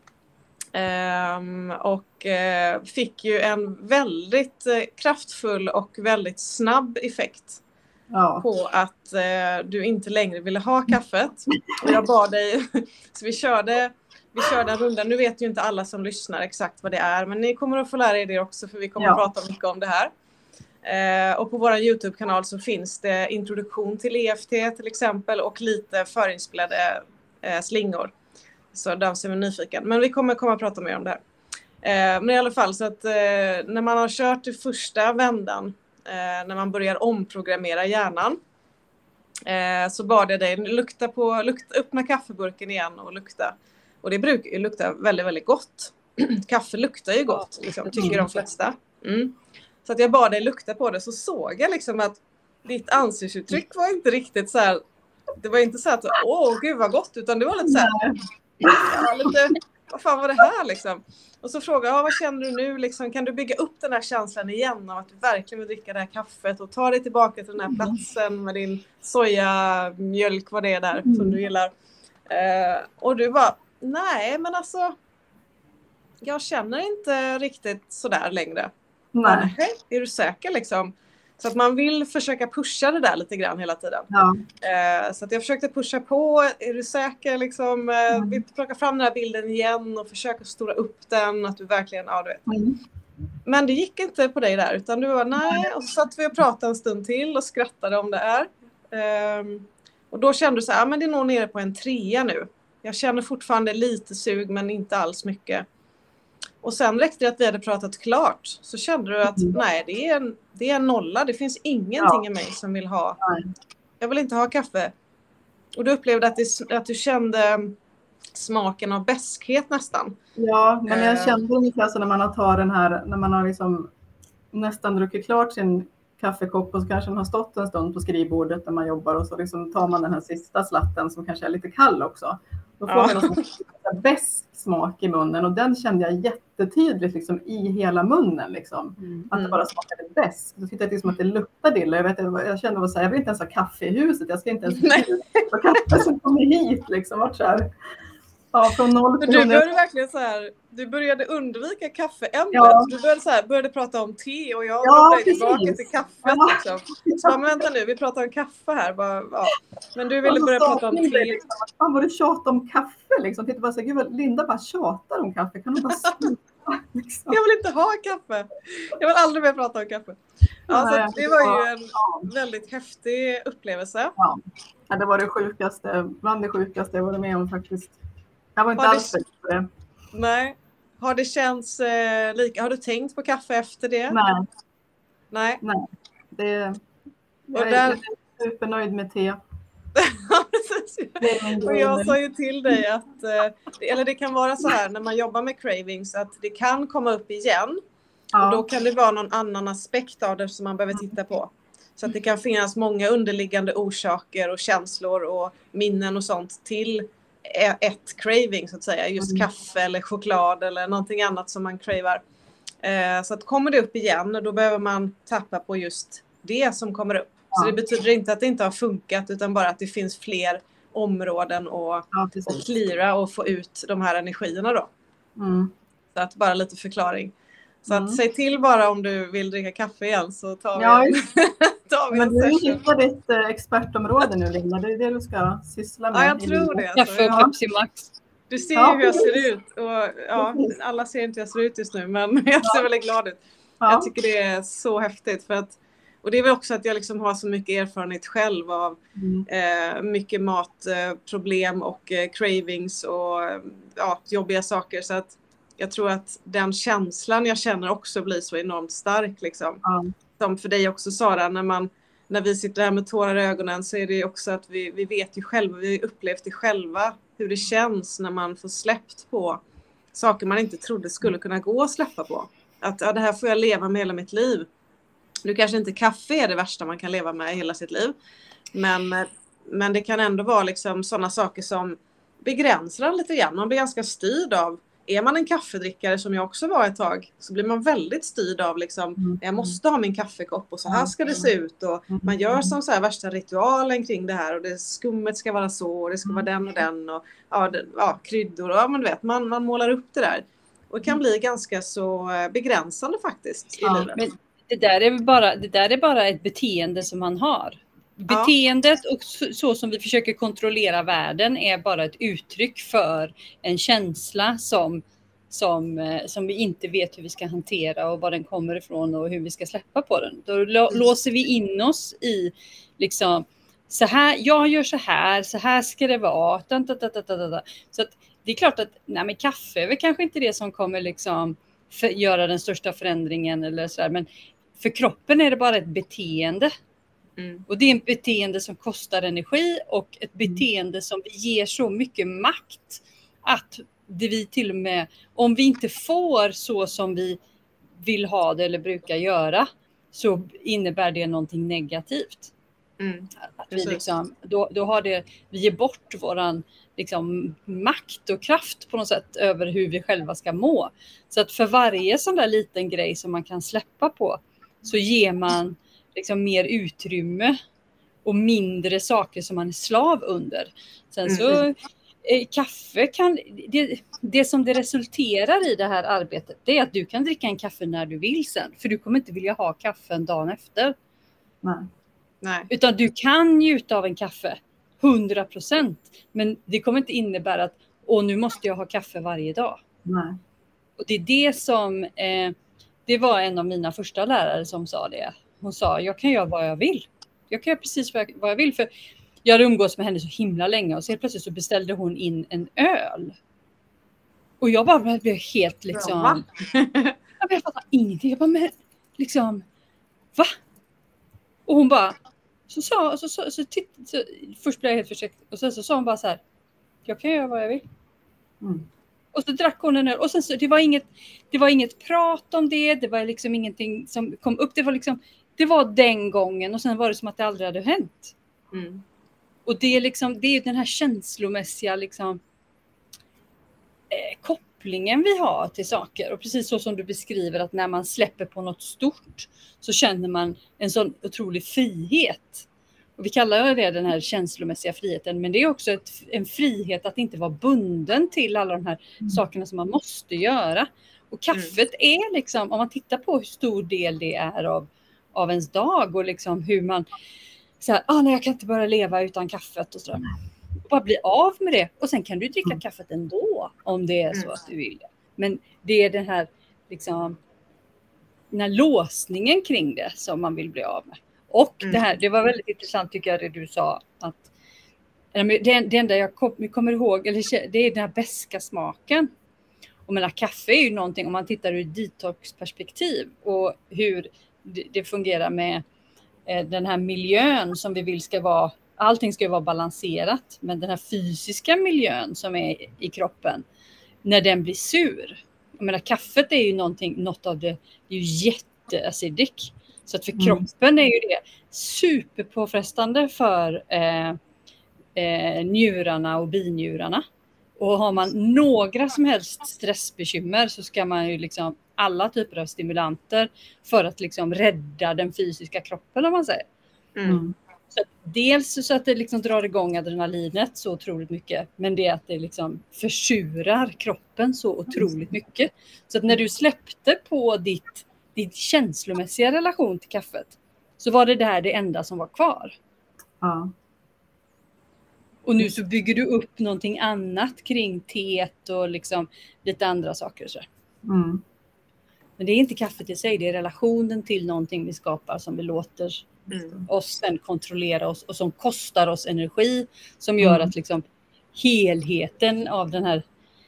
Och fick ju en väldigt kraftfull och väldigt snabb effekt på att du inte längre ville ha kaffet. Och jag bad dig, så vi körde en runda. Nu vet ju inte alla som lyssnar exakt vad det är, men ni kommer att få lära er det också för vi kommer att prata mycket om det här. Och på vår YouTube-kanal så finns det introduktion till EFT till exempel och lite förinspelade slingor. Så den som är nyfiken. Men vi kommer komma att prata mer om det här. Men i alla fall så att när man har kört i första vändan, när man börjar omprogrammera hjärnan, så bad jag dig öppna kaffeburken igen och lukta. Och det brukar ju lukta väldigt, väldigt gott. Kaffe luktar ju gott, liksom, tycker de flesta. Så att jag bad dig lukta på det, så såg jag liksom att ditt ansiktsuttryck var inte riktigt så här. Det var inte så att, gud vad gott, utan det var lite så här, vad fan var det här liksom? Och så frågade jag, vad känner du nu liksom, kan du bygga upp den här känslan igen av att du verkligen vill dricka det här kaffet och ta dig tillbaka till den här platsen med din sojamjölk, vad det är där som du gillar. Och du bara, nej men alltså jag känner inte riktigt sådär längre. Nej. Är du säker liksom? Så att man vill försöka pusha det där lite grann hela tiden. Ja. Så att jag försökte pusha på. Är du säker? Liksom, vi plockar fram den här bilden igen och försöker stora upp den. Att du verkligen, ja du vet. Men det gick inte på dig där. Utan du var nej. Och så satt vi och pratade en stund till och skrattade om det är. Och då kände du så här, men det är nog nere på en 3 nu. Jag känner fortfarande lite sug men inte alls mycket. Och sen räckte det att vi hade pratat klart. Så kände du att nej, det är en 0. Det finns ingenting i mig som vill ha. Jag vill inte ha kaffe. Och du upplevde att du kände smaken av bäskhet nästan. Ja, men jag kände ungefär så när man har liksom nästan druckit klart sin kaffekopp och så kanske den har stått en stund på skrivbordet när man jobbar och så liksom tar man den här sista slatten som kanske är lite kall också. Då får man en besk smak i munnen och den kände jag jättetydligt liksom i hela munnen liksom. Att det bara smakade besk. Så tyckte jag liksom att det luktade illa. Jag kände att jag vill inte ens ha kaffe i huset. Jag ska inte ens ha kaffe som kommer hit liksom. Vart så här. Ja, från 0 till 100. Du började verkligen så här, du började undvika kaffeämnet. Ja. Du började prata om te och jag började tillbaka till kaffet. Liksom. Så men vänta nu, vi pratar om kaffe här. Men du ville börja prata om te. Liksom. Fan vad du tjatar om kaffe liksom. Titta bara så här, gud, Linda bara tjatar om kaffe. Kan du bara sluta? Liksom. Jag vill inte ha kaffe. Jag vill aldrig mer prata om kaffe. Alltså, det var ju en väldigt häftig upplevelse. Ja, det var det sjukaste. Bland det sjukaste jag var med om faktiskt. Jag var inte alls för det. Nej. Har det känts lika? Har du tänkt på kaffe efter det? Nej. Jag är supernöjd med te. Och jag sa ju till dig att eller det kan vara så här när man jobbar med cravings att det kan komma upp igen. Och då kan det vara någon annan aspekt av det som man behöver titta på. Så att det kan finnas många underliggande orsaker och känslor och minnen och sånt till ett craving så att säga. Just kaffe eller choklad eller någonting annat som man cravar. Så att kommer det upp igen då behöver man tappa på just det som kommer upp. Så det betyder inte att det inte har funkat utan bara att det finns fler områden att cleara och få ut de här energierna då. Så att bara lite förklaring. Så att säg till bara om du vill dricka kaffe igen så tar vi men du hittar ditt expertområde nu Linda, det är det du ska syssla med. Ja, jag tror det. Kaffe och Pepsi Max. Du ser ju hur jag ser ut och alla ser inte hur jag ser ut just nu men jag ser väldigt glad ut. Jag tycker det är så häftigt för att och det är väl också att jag liksom har så mycket erfarenhet själv av mycket matproblem och cravings och jobbiga saker så att jag tror att den känslan jag känner också blir så enormt stark liksom. Som för dig också Sara, när vi sitter här med tårar i ögonen så är det också att vi vet ju själva, vi har upplevt det själva hur det känns när man får släppt på saker man inte trodde skulle kunna gå att släppa på. Att det här får jag leva med hela mitt liv. Nu kanske inte kaffe är det värsta man kan leva med i hela sitt liv. Men det kan ändå vara liksom sådana saker som begränsar lite grann. Man blir ganska styrd av. Är man en kaffedrickare som jag också var ett tag så blir man väldigt styrd av liksom, jag måste ha min kaffekopp och så här ska det se ut och man gör som så här värsta ritualen kring det här och det skummet ska vara så och det ska vara den och den och kryddor och men du vet, man målar upp det där och det kan bli ganska så begränsande faktiskt i livet. Men det där är bara ett beteende som man har. Beteendet och så som vi försöker kontrollera världen är bara ett uttryck för en känsla som vi inte vet hur vi ska hantera och var den kommer ifrån och hur vi ska släppa på den. Då låser vi in oss i liksom så här, jag gör så här ska det vara. Så att det är klart att men kaffe är väl kanske inte det som kommer liksom göra den största förändringen eller så där, men för kroppen är det bara ett beteende. Och det är ett beteende som kostar energi och ett beteende som ger så mycket makt att det vi till och med, om vi inte får så som vi vill ha det eller brukar göra så innebär det någonting negativt. Att vi liksom, då har det, vi ger bort våran liksom, makt och kraft på något sätt över hur vi själva ska må. Så att för varje sån där liten grej som man kan släppa på så ger man liksom mer utrymme och mindre saker som man är slav under. Sen så kaffe kan det som det resulterar i det här arbetet det är att du kan dricka en kaffe när du vill sen. För du kommer inte vilja ha kaffe en dag efter. Nej. Utan du kan njuta av en kaffe 100%. Men det kommer inte innebära att nu måste jag ha kaffe varje dag. Nej. Och det är det som det var en av mina första lärare som sa det. Hon sa, jag kan göra vad jag vill. Jag kan göra precis vad jag vill. För jag hade umgås med henne så himla länge. Och så helt plötsligt så beställde hon in en öl. Och jag bara blev helt liksom... jag fattar ingenting. Jag bara, men liksom... Va? Och hon bara... först blev jag helt förskräckt. Och sen så sa hon bara så här. Jag kan göra vad jag vill. Mm. Och så drack hon en öl. Och sen så, det var inget prat om det. Det var liksom ingenting som kom upp. Det var den gången. Och sen var det som att det aldrig hade hänt. Mm. Och det är ju den här känslomässiga liksom, kopplingen vi har till saker. Och precis så som du beskriver, att när man släpper på något stort så känner man en sån otrolig frihet. Och vi kallar det den här känslomässiga friheten. Men det är också en frihet att inte vara bunden till alla de här sakerna som man måste göra. Och kaffet är liksom, om man tittar på hur stor del det är av ens dag. Och liksom hur man, så här, nej, jag kan inte bara leva utan kaffet och sådär. Och bara bli av med det. Och sen kan du dricka kaffet ändå om det är så att du vill det. Men det är den här, liksom, den här låsningen kring det som man vill bli av med. Och det var väldigt intressant tycker jag det du sa. Att det enda jag kommer ihåg, det är den här beska smaken. Och menar, kaffe är ju någonting, om man tittar ur detoxperspektiv. Och hur det fungerar med den här miljön som vi vill ska vara. Allting ska ju vara balanserat. Men den här fysiska miljön som är i kroppen. När den blir sur. Jag menar, kaffet är ju något av det är ju jätteacidic. Så att för kroppen är ju det superpåfrestande för njurarna och binjurarna. Och har man några som helst stressbekymmer så ska man ju liksom alla typer av stimulanter för att liksom rädda den fysiska kroppen, om man säger. Så dels så att det liksom drar igång adrenalinet så otroligt mycket, men det är att det liksom försurar kroppen så otroligt mycket. Så att när du släppte på din känslomässiga relation till kaffet så var det här det enda som var kvar. Ja. Och nu så bygger du upp någonting annat kring teet och liksom lite andra saker. Så. Men det är inte kaffet i sig, det är relationen till någonting vi skapar som vi låter oss sen kontrollera oss och som kostar oss energi, som gör att liksom helheten av den här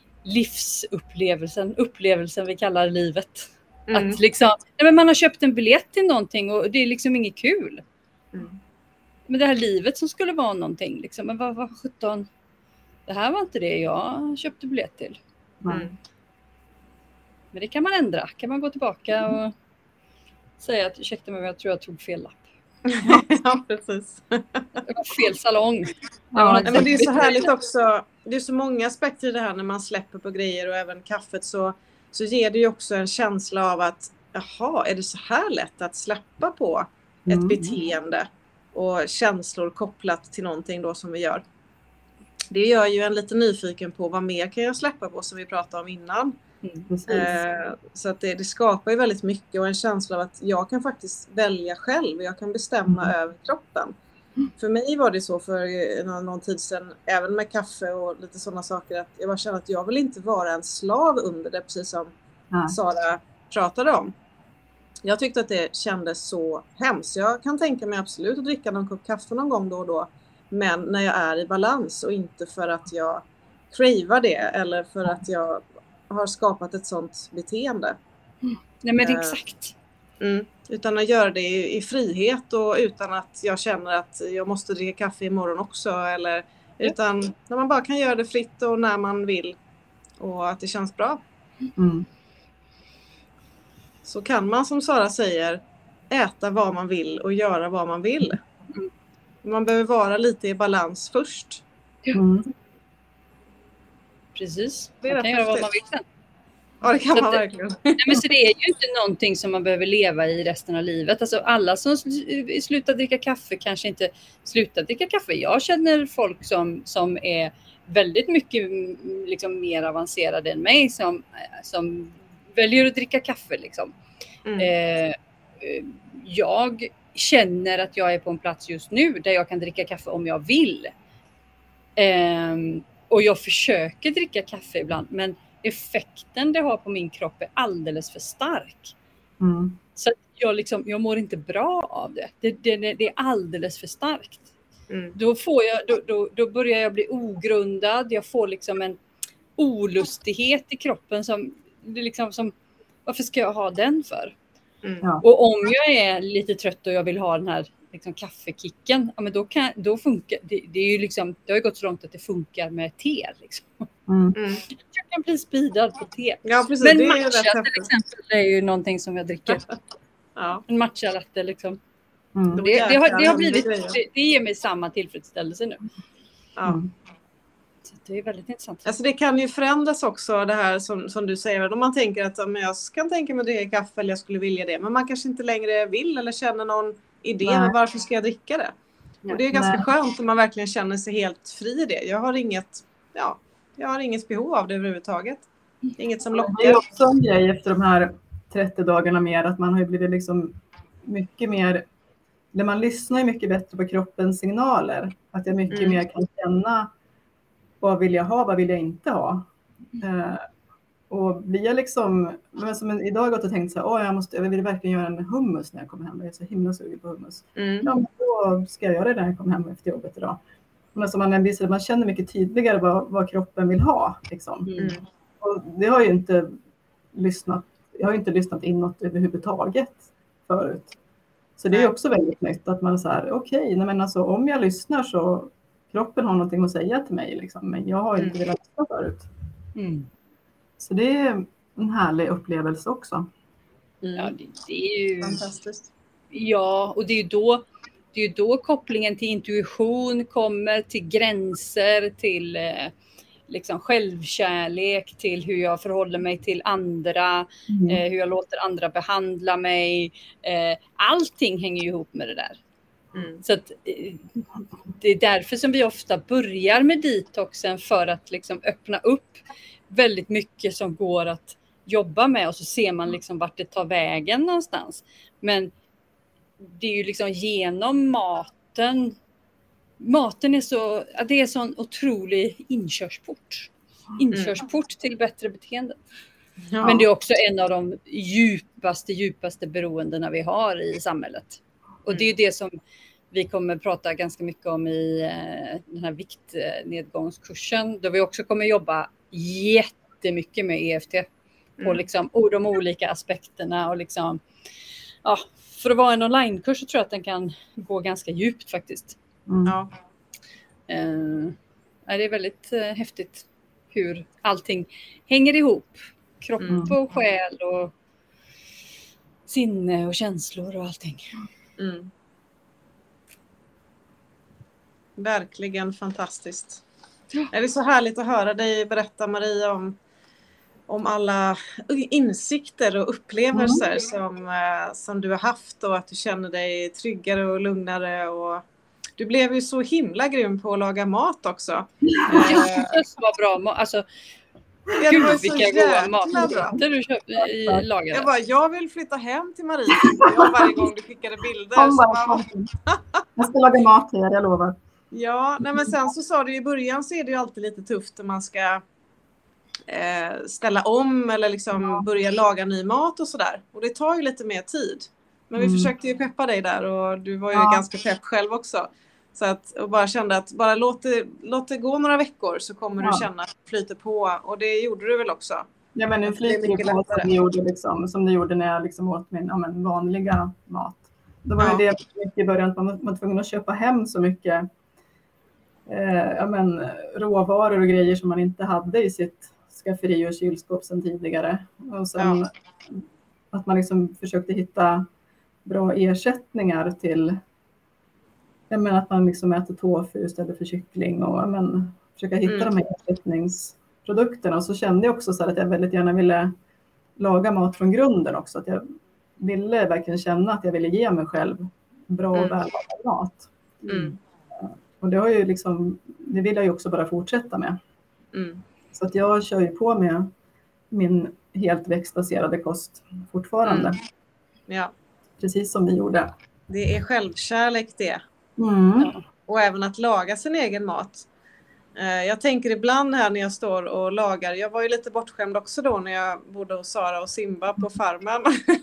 upplevelsen vi kallar livet. Att liksom, men man har köpt en biljett till någonting och det är liksom inget kul. Men det här livet som skulle vara någonting, liksom, men vad 17, det här var inte det jag köpte biljett till. Men det kan man ändra, kan man gå tillbaka och säga att ursäkta mig, jag tror jag tog fel lapp. Ja, precis. Det var fel salong. Men det är så härligt också, det är så många aspekter i det här när man släpper på grejer och även kaffet så ger det ju också en känsla av att jaha, är det så här lätt att släppa på ett beteende och känslor kopplat till någonting då som vi gör. Det gör ju en lite nyfiken på vad mer kan jag släppa på som vi pratade om innan. Så att det skapar ju väldigt mycket och en känsla av att jag kan faktiskt välja själv och jag kan bestämma över kroppen. För mig var det så för någon tid sedan, även med kaffe och lite sådana saker, att jag bara kände att jag vill inte vara en slav under det, precis som Sara pratade om. Jag tyckte att det kändes så hemskt. Jag kan tänka mig absolut att dricka någon kopp kaffe någon gång då och då. Men när jag är i balans och inte för att jag cravar det eller för att jag har skapat ett sånt beteende. Nej men exakt. Utan att göra det i frihet och utan att jag känner att jag måste dricka kaffe imorgon också. Eller, utan när man bara kan göra det fritt och när man vill. Och att det känns bra. Så kan man, som Sara säger, äta vad man vill och göra vad man vill. Man behöver vara lite i balans först. Precis. Man kan göra vad man vill sen. Ja, det kan man verkligen. Nej, men så det är ju inte någonting som man behöver leva i resten av livet. Alltså alla som slutar dricka kaffe kanske inte slutar dricka kaffe. Jag känner folk som är väldigt mycket liksom, mer avancerade än mig som väljer att dricka kaffe. Liksom. Jag känner att jag är på en plats just nu där jag kan dricka kaffe om jag vill. Och jag försöker dricka kaffe ibland, men effekten det har på min kropp är alldeles för stark. Så att jag mår inte bra av det. Det är alldeles för starkt. Då börjar jag bli ogrundad. Jag får liksom en olustighet i kroppen som varför ska jag ha den för? Och om jag är lite trött och jag vill ha den här liksom kaffekicken, ja, men då funkar det är ju liksom, det har ju gått så långt att det funkar med te liksom. Jag kan bli speedad på te. Ja, precis, men det matcha är till exempel är ju någonting som jag dricker. En matcha latte liksom. Det har blivit, det ger mig samma tillfredsställelse nu. Så det är väldigt intressant. Alltså det kan ju förändras också, det här som du säger. Om man tänker att jag kan tänka mig att dricka kaffe eller jag skulle vilja det. Men man kanske inte längre vill eller känner någon idé med varför ska jag dricka det. Och det är ganska skönt om man verkligen känner sig helt fri i det. Jag har inget behov av det överhuvudtaget. Inget som lockar. Det är också en grej efter de här 30 dagarna mer att man har blivit liksom mycket mer, där man lyssnar ju mycket bättre på kroppens signaler. Att jag mycket mer kan känna vad vill jag ha, vad vill jag inte ha. Och blir jag liksom, men som idag har jag gått och tänkt så här, jag vill verkligen göra en hummus när jag kommer hem. Jag är så himla sugen på hummus. Ja, men då ska jag göra det när jag kommer hem efter jobbet idag. Men alltså man känner mycket tydligare vad kroppen vill ha. Liksom. Och det har ju inte jag har inte lyssnat inåt överhuvudtaget förut. Så det är också väldigt nytt att man är så här, okej, men alltså om jag lyssnar så kroppen har någonting att säga till mig liksom, men jag har inte velat lyssna förut. Så det är en härlig upplevelse också. Ja, det är ju fantastiskt. Ja, och det är ju då kopplingen till intuition kommer, till gränser, till liksom självkärlek, till hur jag förhåller mig till andra, hur jag låter andra behandla mig. Allting hänger ju ihop med det där. Så att, det är därför som vi ofta börjar med detoxen, för att liksom öppna upp väldigt mycket som går att jobba med, och så ser man liksom vart det tar vägen någonstans. Men det är ju liksom genom maten. Maten är så, det är sån otrolig inkörsport till bättre beteende. Ja. Men det är också en av de djupaste beroendena vi har i samhället. Och det är det som vi kommer prata ganska mycket om i den här viktnedgångskursen. Då vi också kommer jobba jättemycket med EFT. På liksom, de olika aspekterna. Och liksom, ja, för att vara en onlinekurs så tror jag att den kan gå ganska djupt faktiskt. Ja. Det är väldigt häftigt hur allting hänger ihop. Kropp och själ och sinne och känslor och allting. Verkligen fantastiskt. Det är så härligt att höra dig berätta, Maria, om alla insikter och upplevelser som du har haft, och att du känner dig tryggare och lugnare. Och du blev ju så himla grym på att laga mat också. Det var bra. Alltså, gud vilka goda maträtter du lagade. Jag vill flytta hem till Maria varje gång du skickade bilder. Jag ska laga mat till er, jag lovar. Ja, men sen så sa du i början, så är det ju alltid lite tufft om man ska ställa om eller liksom börja laga ny mat och sådär. Och det tar ju lite mer tid. Men vi försökte ju peppa dig där, och du var ju ganska pepp själv också. Så att, och bara kände att bara låt det gå några veckor, så kommer du känna att det flyter på. Och det gjorde du väl också? Ja, men nu flyter det på som det gjorde när jag liksom åt min vanliga mat. Då var det mycket i början att man var tvungen att köpa hem så mycket råvaror och grejer som man inte hade i sitt skafferi och kylskåp sedan tidigare. Och sen att man liksom försökte hitta bra ersättningar till, att man liksom äter tofu istället för kyckling, och försöka hitta de här ersättningsprodukterna. Och så kände jag också så att jag väldigt gärna ville laga mat från grunden också. Att jag ville verkligen känna att jag ville ge mig själv bra och vällagad mat. Och det har ju liksom, det vill jag ju också bara fortsätta med. Så att jag kör ju på med min helt växtbaserade kost fortfarande. Ja. Precis som vi gjorde Det är självkärlek det. Mm. Och även att laga sin egen mat. Jag tänker ibland här när jag står och lagar. Jag var ju lite bortskämd också då när jag bodde hos Sara och Simba på farmen.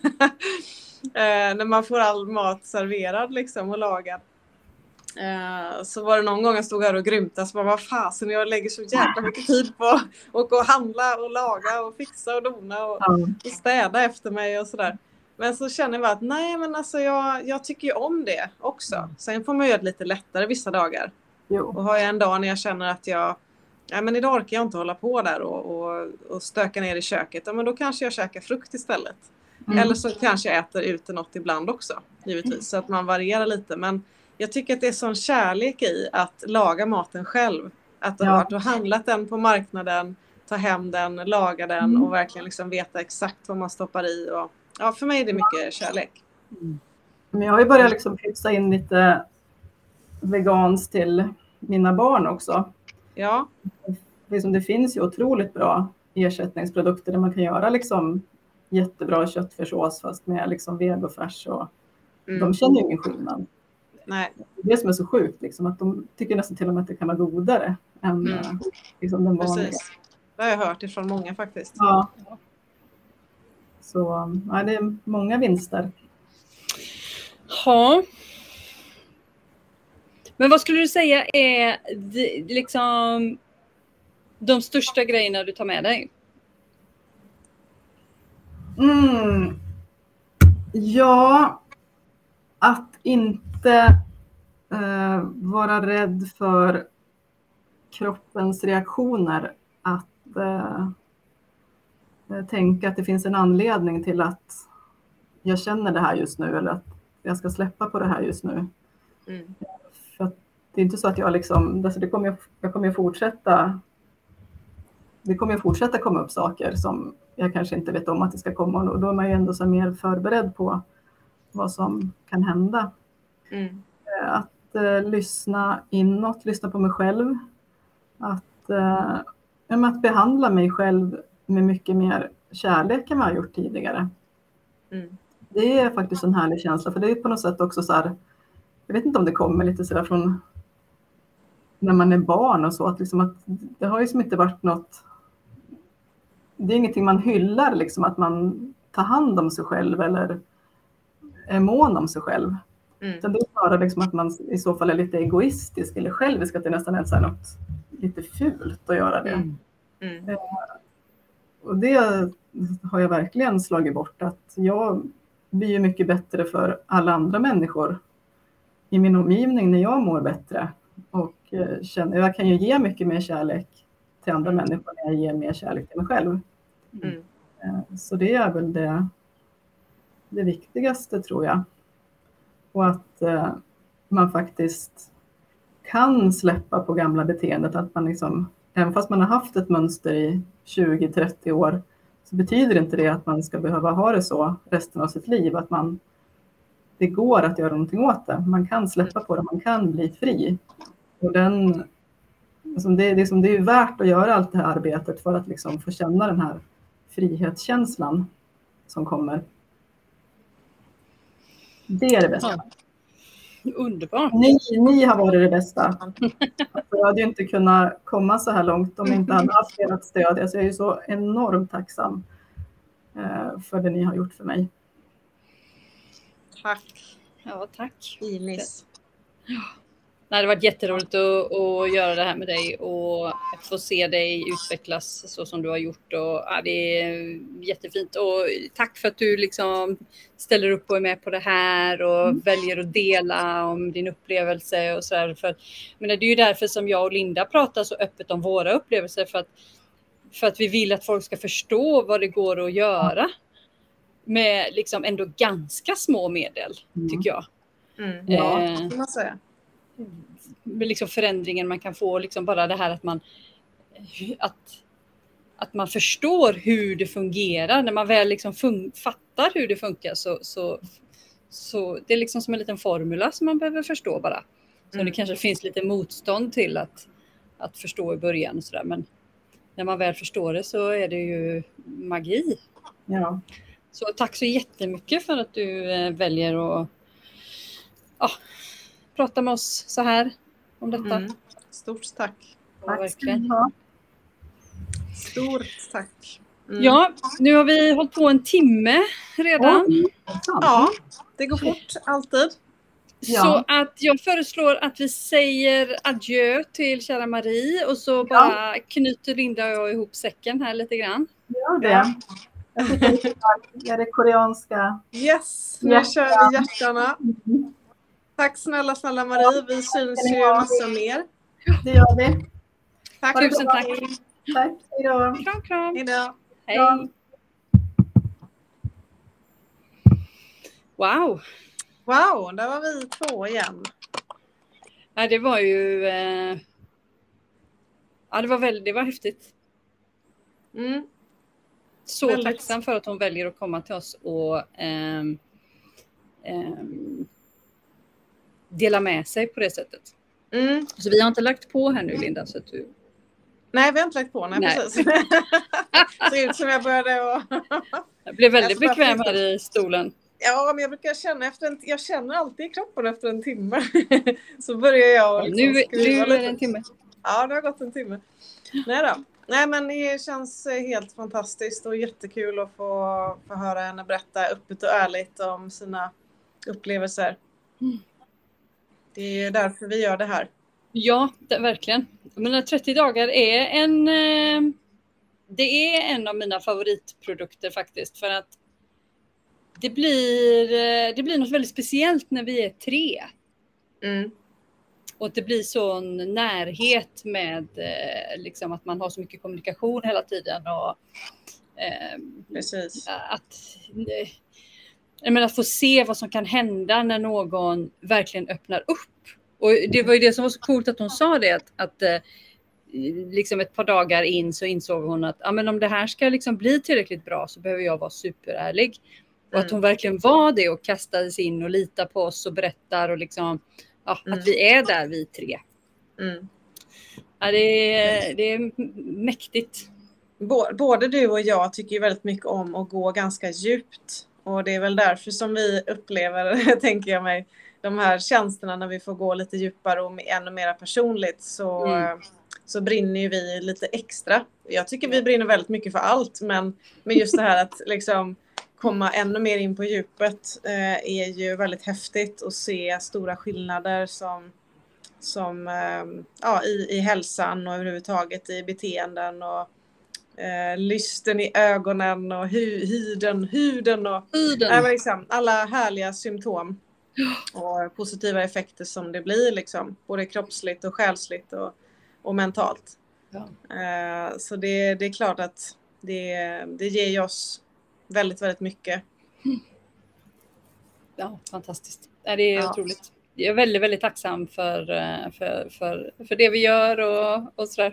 När man får all mat serverad liksom och lagad. Så var det någon gång jag stod här och grymtade. Så bara, vad fasen, jag lägger så jäkla mycket tid på att åka och handla och laga och fixa och dona och städa efter mig och sådär. Men så känner jag bara att nej, men alltså jag tycker ju om det också. Sen får man göra det lite lättare vissa dagar. Jo. Och har jag en dag när jag känner att men idag orkar jag inte hålla på där och stöka ner i köket. Ja, men då kanske jag käkar frukt istället. Eller så kanske jag äter ute något ibland också, givetvis. Så att man varierar lite. Men jag tycker att det är sån kärlek i att laga maten själv. Att du har handlat den på marknaden, ta hem den, laga den och verkligen liksom veta exakt vad man stoppar i. Och, ja, för mig är det mycket kärlek. Men jag har ju börjat liksom pytsa in lite vegans till mina barn också. Ja. Det finns ju otroligt bra ersättningsprodukter där man kan göra liksom jättebra köttfärssås fast med liksom vegofärs och de känner ju ingen skillnad. Nej. Det som är så sjukt liksom, att de tycker nästan till och med att det kan vara godare än liksom den vanliga. Precis. Det har jag hört ifrån många faktiskt. Ja. Så det är många vinster. Ja. Men vad skulle du säga är liksom de största grejerna du tar med dig? Ja, att inte vara rädd för kroppens reaktioner. Att tänka att det finns en anledning till att jag känner det här just nu eller att jag ska släppa på det här just nu. För att det är inte så att jag liksom, alltså jag kommer fortsätta. Det kommer att fortsätta komma upp saker som jag kanske inte vet om att det ska komma. Och då är man ju ändå så mer förberedd på vad som kan hända. Att lyssna inåt, lyssna på mig själv. Att behandla mig själv med mycket mer kärlek än vad jag gjort tidigare. Det är faktiskt en härlig känsla. För det är på något sätt också så här, jag vet inte om det kommer lite sådär från när man är barn och så. Att det har ju som inte varit något. Det är ingenting man hyllar liksom, att man tar hand om sig själv eller är mån om sig själv. Så det är bara liksom att man i så fall är lite egoistisk eller självisk, att det nästan är så här något lite fult att göra det. Och det har jag verkligen slagit bort, att jag blir ju mycket bättre för alla andra människor i min omgivning när jag mår bättre. Och känner jag kan ju ge mycket mer kärlek till andra människor när jag ger mer kärlek till mig själv. Så det är väl det viktigaste, tror jag. Och att man faktiskt kan släppa på gamla beteendet. Att man liksom, även fast man har haft ett mönster i 20-30 år, så betyder inte det att man ska behöva ha det så resten av sitt liv. Att det går att göra någonting åt det. Man kan släppa på det, man kan bli fri. Och det är ju värt att göra allt det här arbetet för att liksom få känna den här frihetskänslan som kommer. Det är det bästa. Ja. Underbart. Ni har varit det bästa. Jag hade ju inte kunnat komma så här långt om jag inte hade haft ert stöd. Alltså jag är så enormt tacksam för det ni har gjort för mig. Tack. Ja, tack. Inis. Ja. Det har varit jätteroligt att göra det här med dig och att få se dig utvecklas så som du har gjort. Och, det är jättefint. Och tack för att du liksom ställer upp och är med på det här och väljer att dela om din upplevelse och så där. Men det är ju därför som jag och Linda pratar så öppet om våra upplevelser. För att vi vill att folk ska förstå vad det går att göra med liksom ändå ganska små medel, tycker jag. Ja, det kan man säga. Med liksom förändringen man kan få, liksom bara det här att man förstår hur det fungerar. När man väl liksom fattar hur det funkar så det är liksom som en liten formula som man behöver förstå bara. Så det kanske finns lite motstånd till att förstå i början och sådär, men när man väl förstår det så är det ju magi. Ja. Så tack så jättemycket för att du väljer prata med oss så här om detta. Stort tack. Tack. Stort tack. Ja, nu har vi hållit på en timme redan. Ja, det går fort alltid. Så att jag föreslår att vi säger adjö till kära Marie och så bara knyter Linda och jag ihop säcken här lite grann. Gör det. Är det koreanska? Yes, nu kör vi hjärtarna. Tack snälla Marie, vi syns ju massa mer. Det gör vi. Tack. Tusen tack. Tack, hejdå. Kram. Hejdå. Hej. Wow, där var vi 2 igen. Ja, det var ju... det var häftigt. Så väldigt tacksam för att hon väljer att komma till oss och dela med sig på det sättet. Så vi har inte lagt på här nu, Linda, så att du... Nej, vi har inte lagt på. Nej. Precis. Ser ut som jag började Jag blev väldigt bekväm här i stolen. Ja, men jag brukar känna jag känner alltid i kroppen efter en timme. Så börjar jag liksom nu skriva är det en timme. Ja, det har gått en timme. Nej, men det känns helt fantastiskt och jättekul att få höra henne berätta öppet och ärligt om sina upplevelser. Det är därför vi gör det här. Ja, verkligen. Men 30 dagar är en av mina favoritprodukter faktiskt, för att det blir något väldigt speciellt när vi är 3. Och det blir sån närhet med liksom att man har så mycket kommunikation hela tiden och precis. Att få se vad som kan hända när någon verkligen öppnar upp. Och det var ju det som var så coolt att hon sa det, att liksom ett par dagar in så insåg hon att men om det här ska liksom bli tillräckligt bra så behöver jag vara superärlig. Och att hon verkligen var det och kastades in och litar på oss och berättar och liksom att vi är där, vi 3. Ja, det är mäktigt. Både du och jag tycker ju väldigt mycket om att gå ganska djupt. Och det är väl därför som vi upplever, tänker jag mig, de här tjänsterna när vi får gå lite djupare och ännu mer personligt så brinner ju vi lite extra. Jag tycker vi brinner väldigt mycket för allt, men just det här att liksom komma ännu mer in på djupet är ju väldigt häftigt att se stora skillnader i hälsan och överhuvudtaget i beteenden och lysten i ögonen och huden och liksom, alla härliga symptom och positiva effekter som det blir liksom, både kroppsligt och själsligt och mentalt. Så det är klart att det ger oss väldigt, väldigt mycket. Ja, fantastiskt. Det är otroligt. Jag är väldigt, väldigt tacksam för det vi gör och sådär.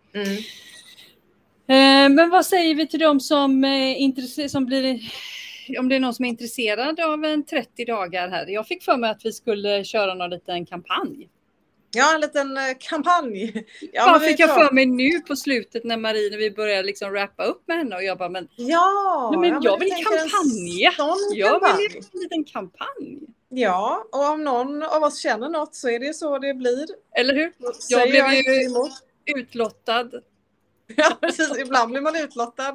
Men vad säger vi till dem som blir, om det är någon som är intresserad av en 30 dagar här? Jag fick för mig att vi skulle köra någon liten kampanj. Ja, en liten kampanj. Vad fick jag för mig nu på slutet när vi började liksom wrappa upp med henne och jag bara, jag vill kampanja. Jag vill en liten kampanj. Ja, och om någon av oss känner något så är det så det blir. Eller hur? Jag blev ju utlottad. Ja, precis. Ibland blir man utlottad.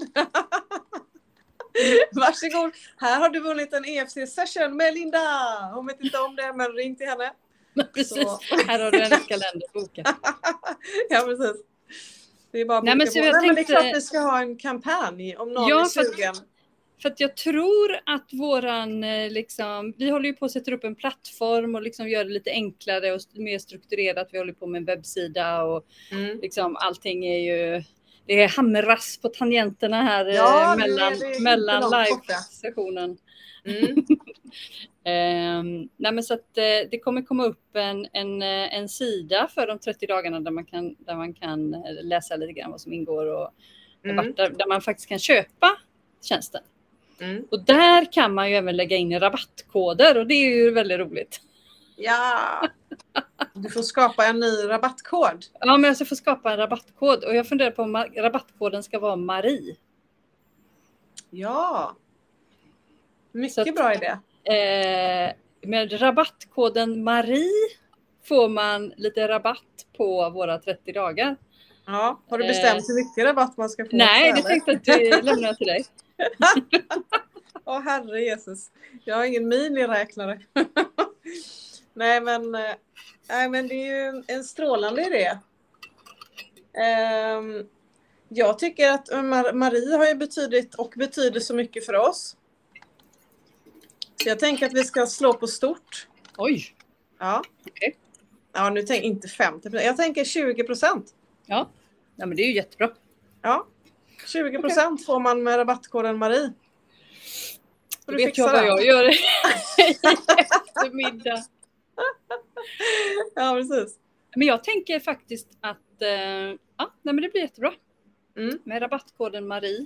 Varsågod. Här har du vunnit en EFC-session med Linda. Hon vet inte om det, men ring till henne. Precis. Så. Här har du en kalenderboken. Ja, precis. Det är bara men det är klart att vi ska ha en kampanj om någon är sugen. För att jag tror att vi håller ju på att sätta upp en plattform och liksom gör det lite enklare och mer strukturerat. Vi håller på med en webbsida och liksom allting är ju, det hamras på tangenterna här mellan live-sessionen. Men så att det kommer komma upp en sida för de 30 dagarna där man kan läsa lite grann vad som ingår och där man faktiskt kan köpa tjänsten. Och där kan man ju även lägga in rabattkoder och det är ju väldigt roligt. Ja, du får skapa en ny rabattkod. Ja, men jag får skapa en rabattkod och jag funderar på om rabattkoden ska vara Marie. Ja, mycket bra idé. med rabattkoden Marie får man lite rabatt på våra 30 dagar. Ja, har du bestämt hur mycket rabatt man ska få? Nej, det tänkte att du lämnar till dig. Herre Jesus. Jag har ingen miniräknare. Nej, men det är ju en strålande idé. Jag tycker att Marie har ju betyder så mycket för oss. Så jag tänker att vi ska slå på stort. Oj. Ja. Okej. Ja, nu tänker inte 50%. Jag tänker 20%. Ja, men det är ju jättebra. Ja, 20% får man med rabattkoden Marie. Du vet jag vad jag gör i eftermiddag. Ja, precis. Men jag tänker faktiskt att men det blir jättebra. Med rabattkoden Marie.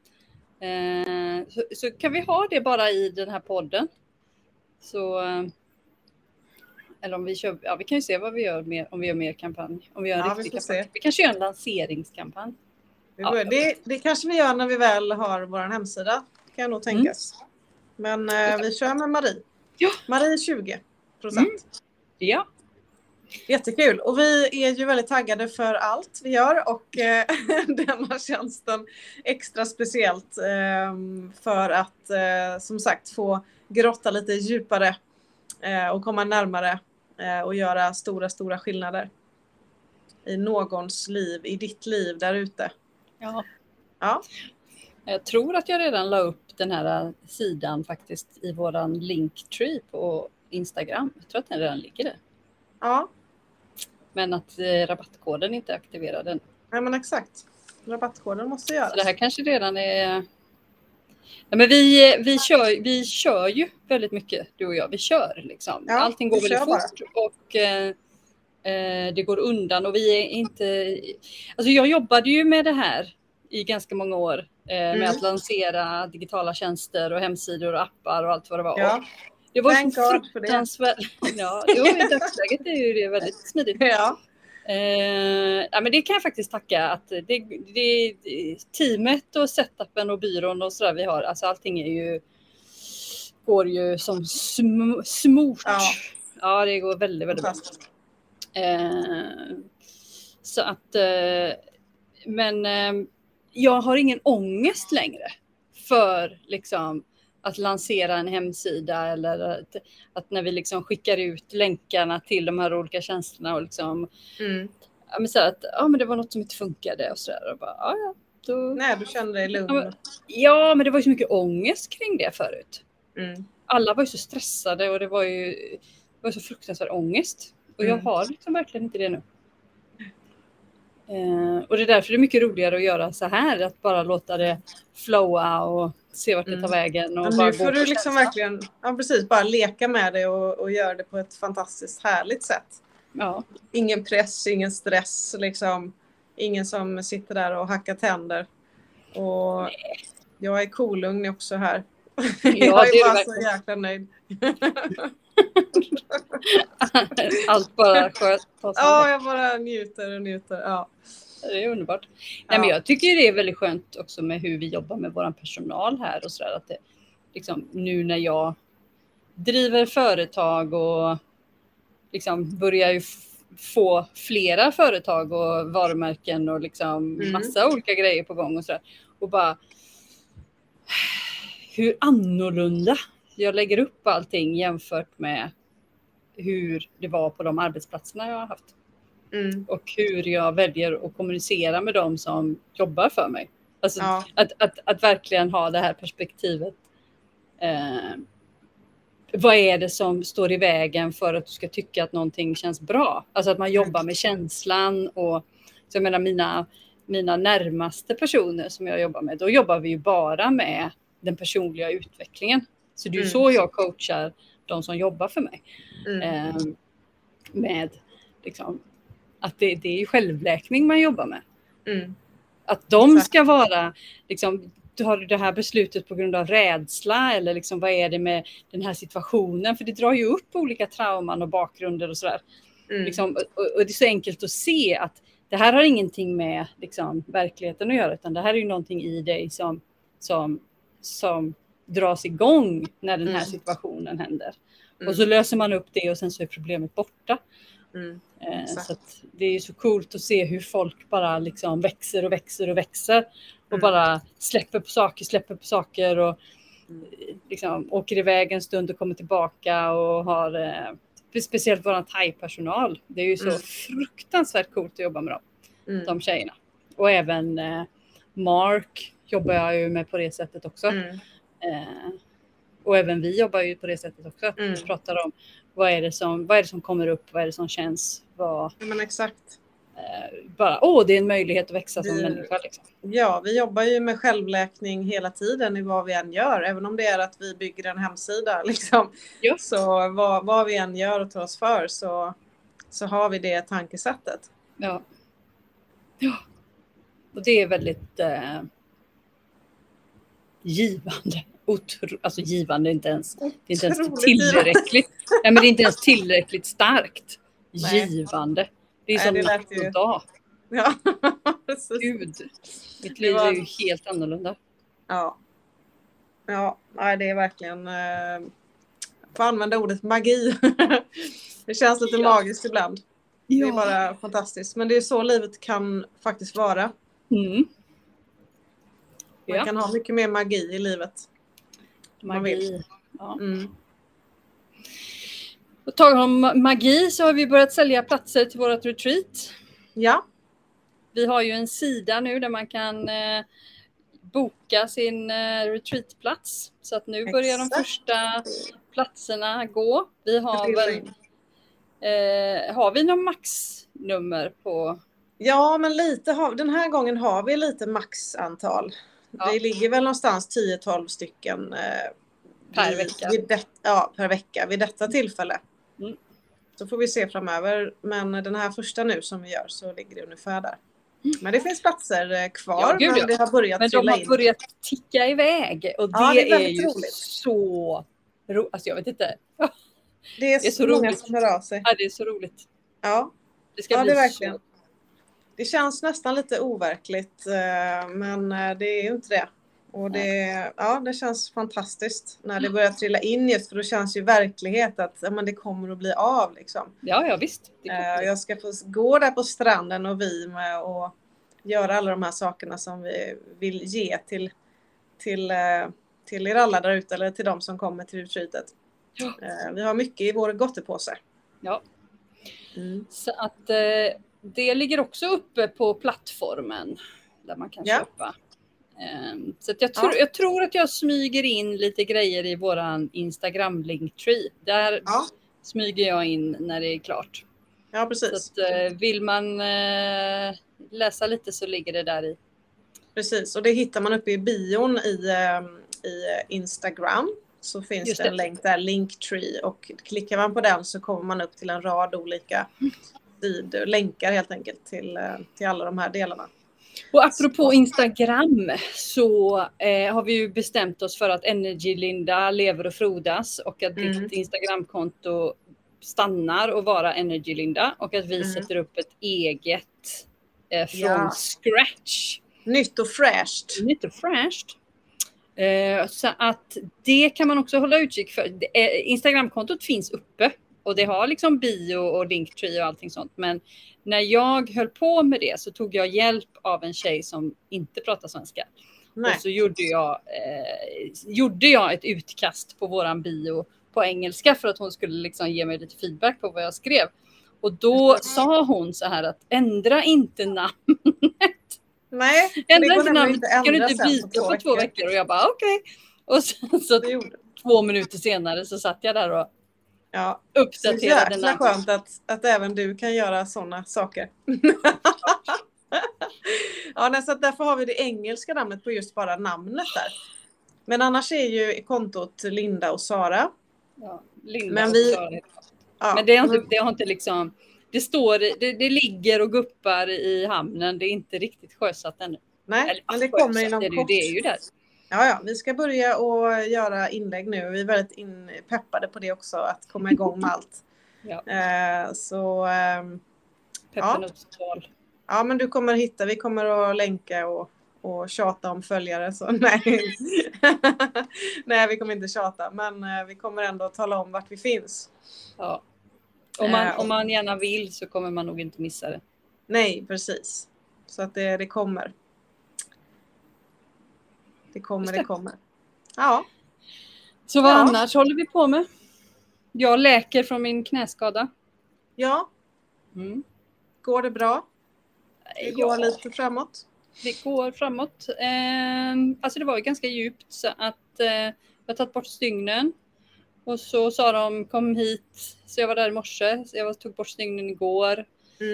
Så kan vi ha det bara i den här podden. Så, eller om vi kör, vi kan ju se vad vi gör mer, om vi gör mer kampanj. Om vi gör en riktig kampanj. Vi kanske gör en lanseringskampanj. Det kanske vi gör när vi väl har vår hemsida. Kan jag nog tänkas. Men vi kör med Marie. Ja. Marie 20%. Ja. Jättekul. Och vi är ju väldigt taggade för allt vi gör. Och denna tjänsten extra speciellt. För att som sagt få grotta lite djupare. Och komma närmare. Och göra stora skillnader. I någons liv. I ditt liv där ute. Ja. Jag tror att jag redan la upp den här sidan faktiskt i våran Linktree på Instagram. Jag tror att den redan ligger där. Ja. Men att rabattkoden inte är aktiverad än. Nej, men exakt. Rabattkoden måste göras. Så det här kanske redan är... Ja, men vi kör ju väldigt mycket, du och jag. Vi kör liksom. Ja, allting går väldigt fort och det går undan. Och vi är inte... Alltså jag jobbade ju med det här i ganska många år. Med att lansera digitala tjänster och hemsidor och appar och allt vad det var. Ja. Det var så fruktansvärt. Ja, i dagsläget är ju det väldigt smidigt. Ja. Men det kan jag faktiskt tacka att det teamet och setupen och byrån och sådär vi har. Alltså allting går ju som smort. Ja, det går väldigt, väldigt bra. Så att men jag har ingen ångest längre för liksom att lansera en hemsida eller att när vi liksom skickar ut länkarna till de här olika tjänsterna och liksom men så att men det var något som inte funkade och så där och bara då... Nej, du kände dig lugn. Ja, men det var ju så mycket ångest kring det förut. Alla var ju så stressade och det var så fruktansvärd ångest och jag har liksom verkligen inte det nu. Och det är därför det är mycket roligare att göra så här, att bara låta det flowa och se vart det tar vägen. Och bara nu får du liksom verkligen, bara leka med det och göra det på ett fantastiskt härligt sätt. Ja. Ingen press, ingen stress, liksom. Ingen som sitter där och hackar tänder. Och jag är kolugn också här. Jag är bara så jäkla nöjd. Allt bara sköt. Ja, jag bara njuter. Ja. Det är underbart. Nej, men jag tycker det är väldigt skönt också med hur vi jobbar med vår personal här och sådär. Att det, liksom, nu när jag driver företag och liksom börjar ju få flera företag och varumärken och liksom massa olika grejer på gång och sådär. Och bara hur annorlunda jag lägger upp allting jämfört med hur det var på de arbetsplatserna jag har haft. Och hur jag väljer att kommunicera med dem som jobbar för mig. Alltså att verkligen ha det här perspektivet. Vad är det som står i vägen för att du ska tycka att någonting känns bra? Alltså att man jobbar med känslan. Och så jag menar mina närmaste personer som jag jobbar med. Då jobbar vi ju bara med den personliga utvecklingen. Så det är så jag coachar de som jobbar för mig. Med liksom, att det är ju självläkning man jobbar med. Att de ska vara liksom, du har det här beslutet på grund av rädsla eller liksom, vad är det med den här situationen? För det drar ju upp olika trauman och bakgrunder och sådär. Liksom, och det är så enkelt att se att det här har ingenting med liksom, verkligheten att göra, utan det här är ju någonting i dig som dras igång när den här situationen händer. Och så löser man upp det och sen så är problemet borta. Så att det är så coolt att se hur folk bara liksom växer och växer och växer. Och bara släpper på saker och liksom åker iväg en stund och kommer tillbaka och har speciellt våran thai-personal. Det är ju så fruktansvärt coolt att jobba med dem, de tjejerna. Och även Mark jobbar jag ju med på det sättet också. Och även vi jobbar ju på det sättet också. Vi pratar om vad är det som kommer upp, vad är det som känns. Men exakt. Bara, det är en möjlighet att växa som människa. Liksom. Ja, vi jobbar ju med självläkning hela tiden i vad vi än gör. Även om det är att vi bygger en hemsida. Liksom. Ja. Så vad vi än gör och tar oss för så har vi det tankesättet. Ja. Och det är väldigt givande. Alltså givande är inte ens tillräckligt. Nej, men det är inte ens tillräckligt starkt. Nej. Givande. Det är som en dag. Ja. Gud. Mitt liv är ju helt annorlunda. Ja, det är verkligen får använda ordet magi. Det känns lite magiskt ibland. Det är bara fantastiskt. Men det är så livet kan faktiskt vara. Man kan ha mycket mer magi i livet. Magi. Ja. Och tal om magi så har vi börjat sälja platser till vårt retreat. Ja. Vi har ju en sida nu där man kan boka sin retreatplats. Så att nu börjar de första platserna gå. Vi har väl... har vi någon maxnummer på... Ja, men den här gången har vi lite maxantal. Det ligger väl någonstans 10-12 stycken per vecka. Per vecka vid detta tillfälle. Så får vi se framöver. Men den här första nu som vi gör så ligger det ungefär där. Men det finns platser kvar. Men det har börjat men de har börjat ticka iväg. Och det är ju roligt. Så roligt. Alltså jag vet inte. Det är så många roligt. Som hör av sig. Ja, det är så roligt. Ja, det ska bli det är verkligen. Det känns nästan lite overkligt. Men det är ju inte det. Och det känns fantastiskt när det börjar trilla in just. För då känns ju verklighet att det kommer att bli av liksom. Ja visst. Jag ska få gå där på stranden och vi med och göra alla de här sakerna som vi vill ge till er alla där ute. Eller till de som kommer till retreatet. Vi har mycket i vår gottepåse. Ja. Så att det ligger också uppe på plattformen där man kan köpa. Så att jag tror att jag smyger in lite grejer i våran Instagram linktree. Där smyger jag in när det är klart. Ja, precis. Så att, vill man läsa lite så ligger det där i. Precis, och det hittar man uppe i bion i Instagram. Så finns det en länk där, linktree. Och klickar man på den så kommer man upp till en rad olika länkar helt enkelt till alla de här delarna. Och apropå Instagram så har vi ju bestämt oss för att Energy Linda lever och frodas och att ditt Instagramkonto stannar och vara Energy Linda och att vi sätter upp ett eget från scratch. Nytt och fräscht. Så att det kan man också hålla utkik för. Instagramkontot finns uppe och det har liksom bio och linktree och allting sånt. Men när jag höll på med det så tog jag hjälp av en tjej som inte pratar svenska. Nej. Och så gjorde jag ett utkast på våran bio på engelska för att hon skulle liksom ge mig lite feedback på vad jag skrev. Och då sa hon så här att ändra inte namnet. Nej, ändra inte namnet. Kan du inte byta på 2 veckor? Och jag bara okej. Och så 2 minuter senare så satt jag där och uppdaterade den. Så jäkla skönt att även du kan göra sådana saker. Så därför har vi det engelska namnet på just bara namnet där. Men annars är ju kontot Linda och Sara. Ja, Linda och Sara. Ja, men det har inte liksom... Det ligger och guppar i hamnen. Det är inte riktigt sjösatt ännu. Nej, men det kommer inom kort. Det är ju där. Ja, vi ska börja och göra inlägg nu. Vi är väldigt peppade på det också, att komma igång med allt. Peppen upp. Ja, men du kommer hitta, vi kommer att länka och och tjata om följare. Så nej. Nej, vi kommer inte tjata. Men vi kommer ändå tala om vart vi finns. Ja. Om man gärna vill så kommer man nog inte missa det. Nej, precis. Så att det kommer. Det kommer. Ja. Så vad annars håller vi på med? Jag läker från min knäskada. Ja. Går det bra? Det går lite framåt. Det går framåt. Alltså det var ju ganska djupt så att jag har tagit bort stygnen. Och så sa de kom hit. Så jag var där i morse. Så jag tog bort stygnen igår.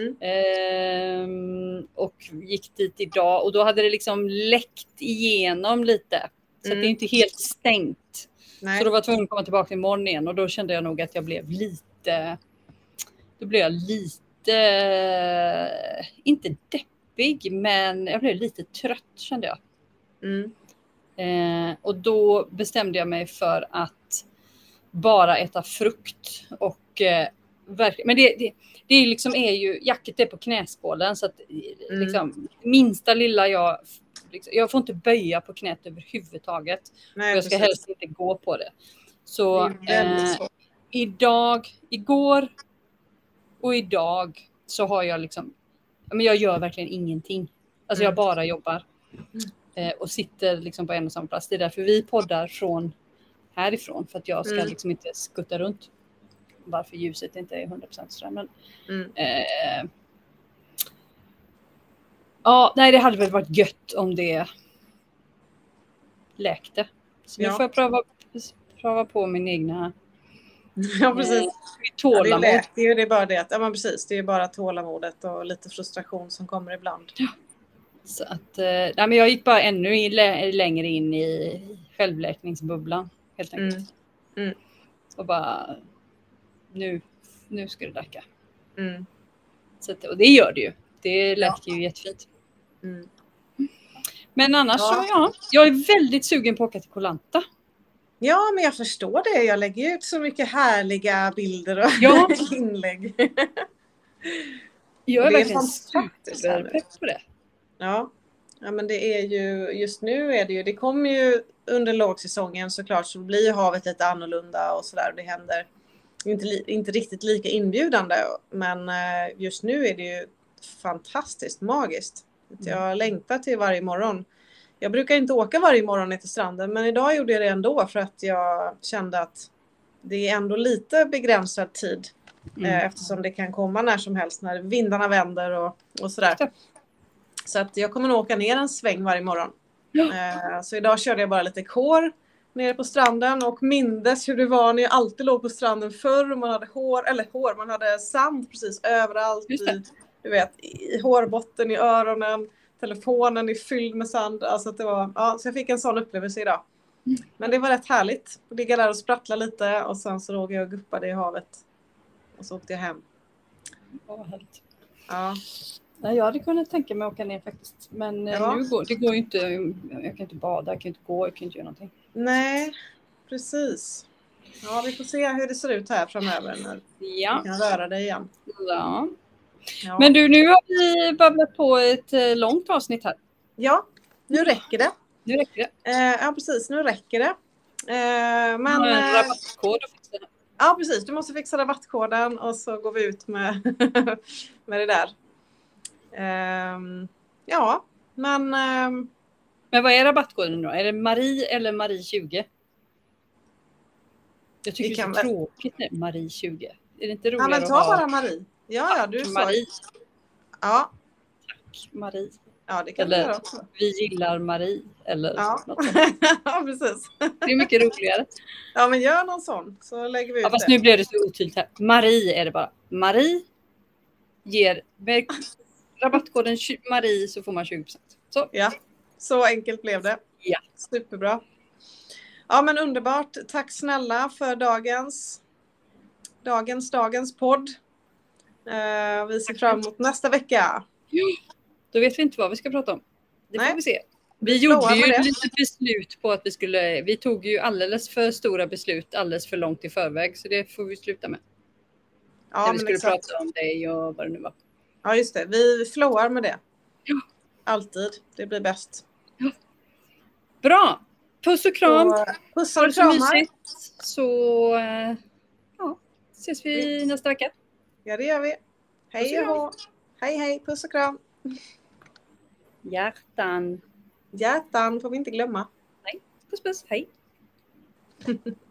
Och gick dit idag. Och då hade det liksom läckt igenom lite. Så att det är inte helt stängt. Nej. Så då var jag tvungen att komma tillbaka imorgon igen. Och då kände jag nog att jag blev lite... Då blev jag lite... Inte deppig, men jag blev lite trött kände jag. Och då bestämde jag mig för att bara äta frukt. Och men det är liksom jacket är på knäskålen. Så att liksom, minsta lilla jag får inte böja på knät överhuvudtaget. Nej, jag ska helst inte gå på det. Så igår och idag så har jag liksom, men jag gör verkligen ingenting. Alltså jag bara jobbar och sitter liksom på en och samma plats. Det är därför vi poddar från härifrån, för att jag ska liksom inte skutta runt. Varför ljuset inte är 100% sådär. Men, ja, nej, det hade väl varit gött om det läkte. Så nu får jag pröva på min egna precis. Tålamod. Ja, det är bara det. Ja, men precis. Det är bara tålamodet och lite frustration som kommer ibland. Ja. Så att, nej, men jag gick bara ännu längre in i självläkningsbubblan helt enkelt. Och bara nu ska det läka. Så att, och det gör det ju. Det läker ju jättefint. Men annars så jag är väldigt sugen på att åka till Koh Lanta. Ja, men jag förstår det. Jag lägger ut så mycket härliga bilder och inlägg. Jag är verkligen superpepp på det. Ja, men det är ju, just nu är det ju, det kommer ju under lågsäsongen såklart, så blir ju havet lite annorlunda och sådär. Det händer inte riktigt lika inbjudande, men just nu är det ju fantastiskt magiskt. Jag längtar till varje morgon. Jag brukar inte åka varje morgon ner till stranden, men idag gjorde jag det ändå för att jag kände att det är ändå lite begränsad tid eftersom det kan komma när som helst när vindarna vänder och sådär. Så att jag kommer nog åka ner en sväng varje morgon. Så idag körde jag bara lite kår nere på stranden och mindes hur det var när jag alltid låg på stranden förr och man hade man hade sand precis överallt i hårbotten, i öronen. Telefonen är fylld med sand. Alltså att det var, så jag fick en sån upplevelse idag. Men det var rätt härligt. Att ligga där och sprattla lite. Och sen så låg jag och guppade i havet. Och så åkte jag hem. Vad härligt. Ja. Nej, jag hade kunnat tänka mig att åka ner faktiskt. Men det går ju inte. Jag kan inte bada, jag kan inte gå, jag kan inte göra någonting. Nej, precis. Ja, vi får se hur det ser ut här framöver. När du kan röra dig igen. Ja. Men du, nu har vi babblat på ett långt avsnitt här. Ja, nu räcker det. Ja, precis. Nu räcker det. Men rabattkod. Ja, precis. Du måste fixa rabattkoden och så går vi ut med det där. Ja, men... Men vad är rabattkoden då? Är det Marie eller Marie 20? Jag tycker det är så tråkigt nu, Marie 20. Är det inte roligare men ta bara Marie. Ja, du sa. Marie. Ja. Tack, Marie. Ja, det kan eller du göra också. Vi gillar Marie. Eller något sånt. Ja, precis. Det är mycket roligare. Ja, men gör någon sån. Så lägger vi ut fast nu blev det så otydligt här. Marie är det bara. Marie ger med rabattkoden Marie så får man 20%. Så. Ja, så enkelt blev det. Ja. Superbra. Ja, men underbart. Tack snälla för dagens podd. Vi ser fram emot nästa vecka. Då vet vi inte vad vi ska prata om. Det får vi se. Vi gjorde ju lite beslut på att vi tog ju alldeles för stora beslut alldeles för långt i förväg. Så det får vi sluta med. Ja, men vi skulle prata om dig och vad det nu var. Ja, just det. Vi flowar med det. Ja. Alltid. Det blir bäst. Bra! Puss och kram! Puss och kramar! Så ses vi nästa vecka. Ja, det gör vi. Hej och hå! Hej, puss och kram! Hjärtan! Hjärtan får vi inte glömma. Nej, puss, hej!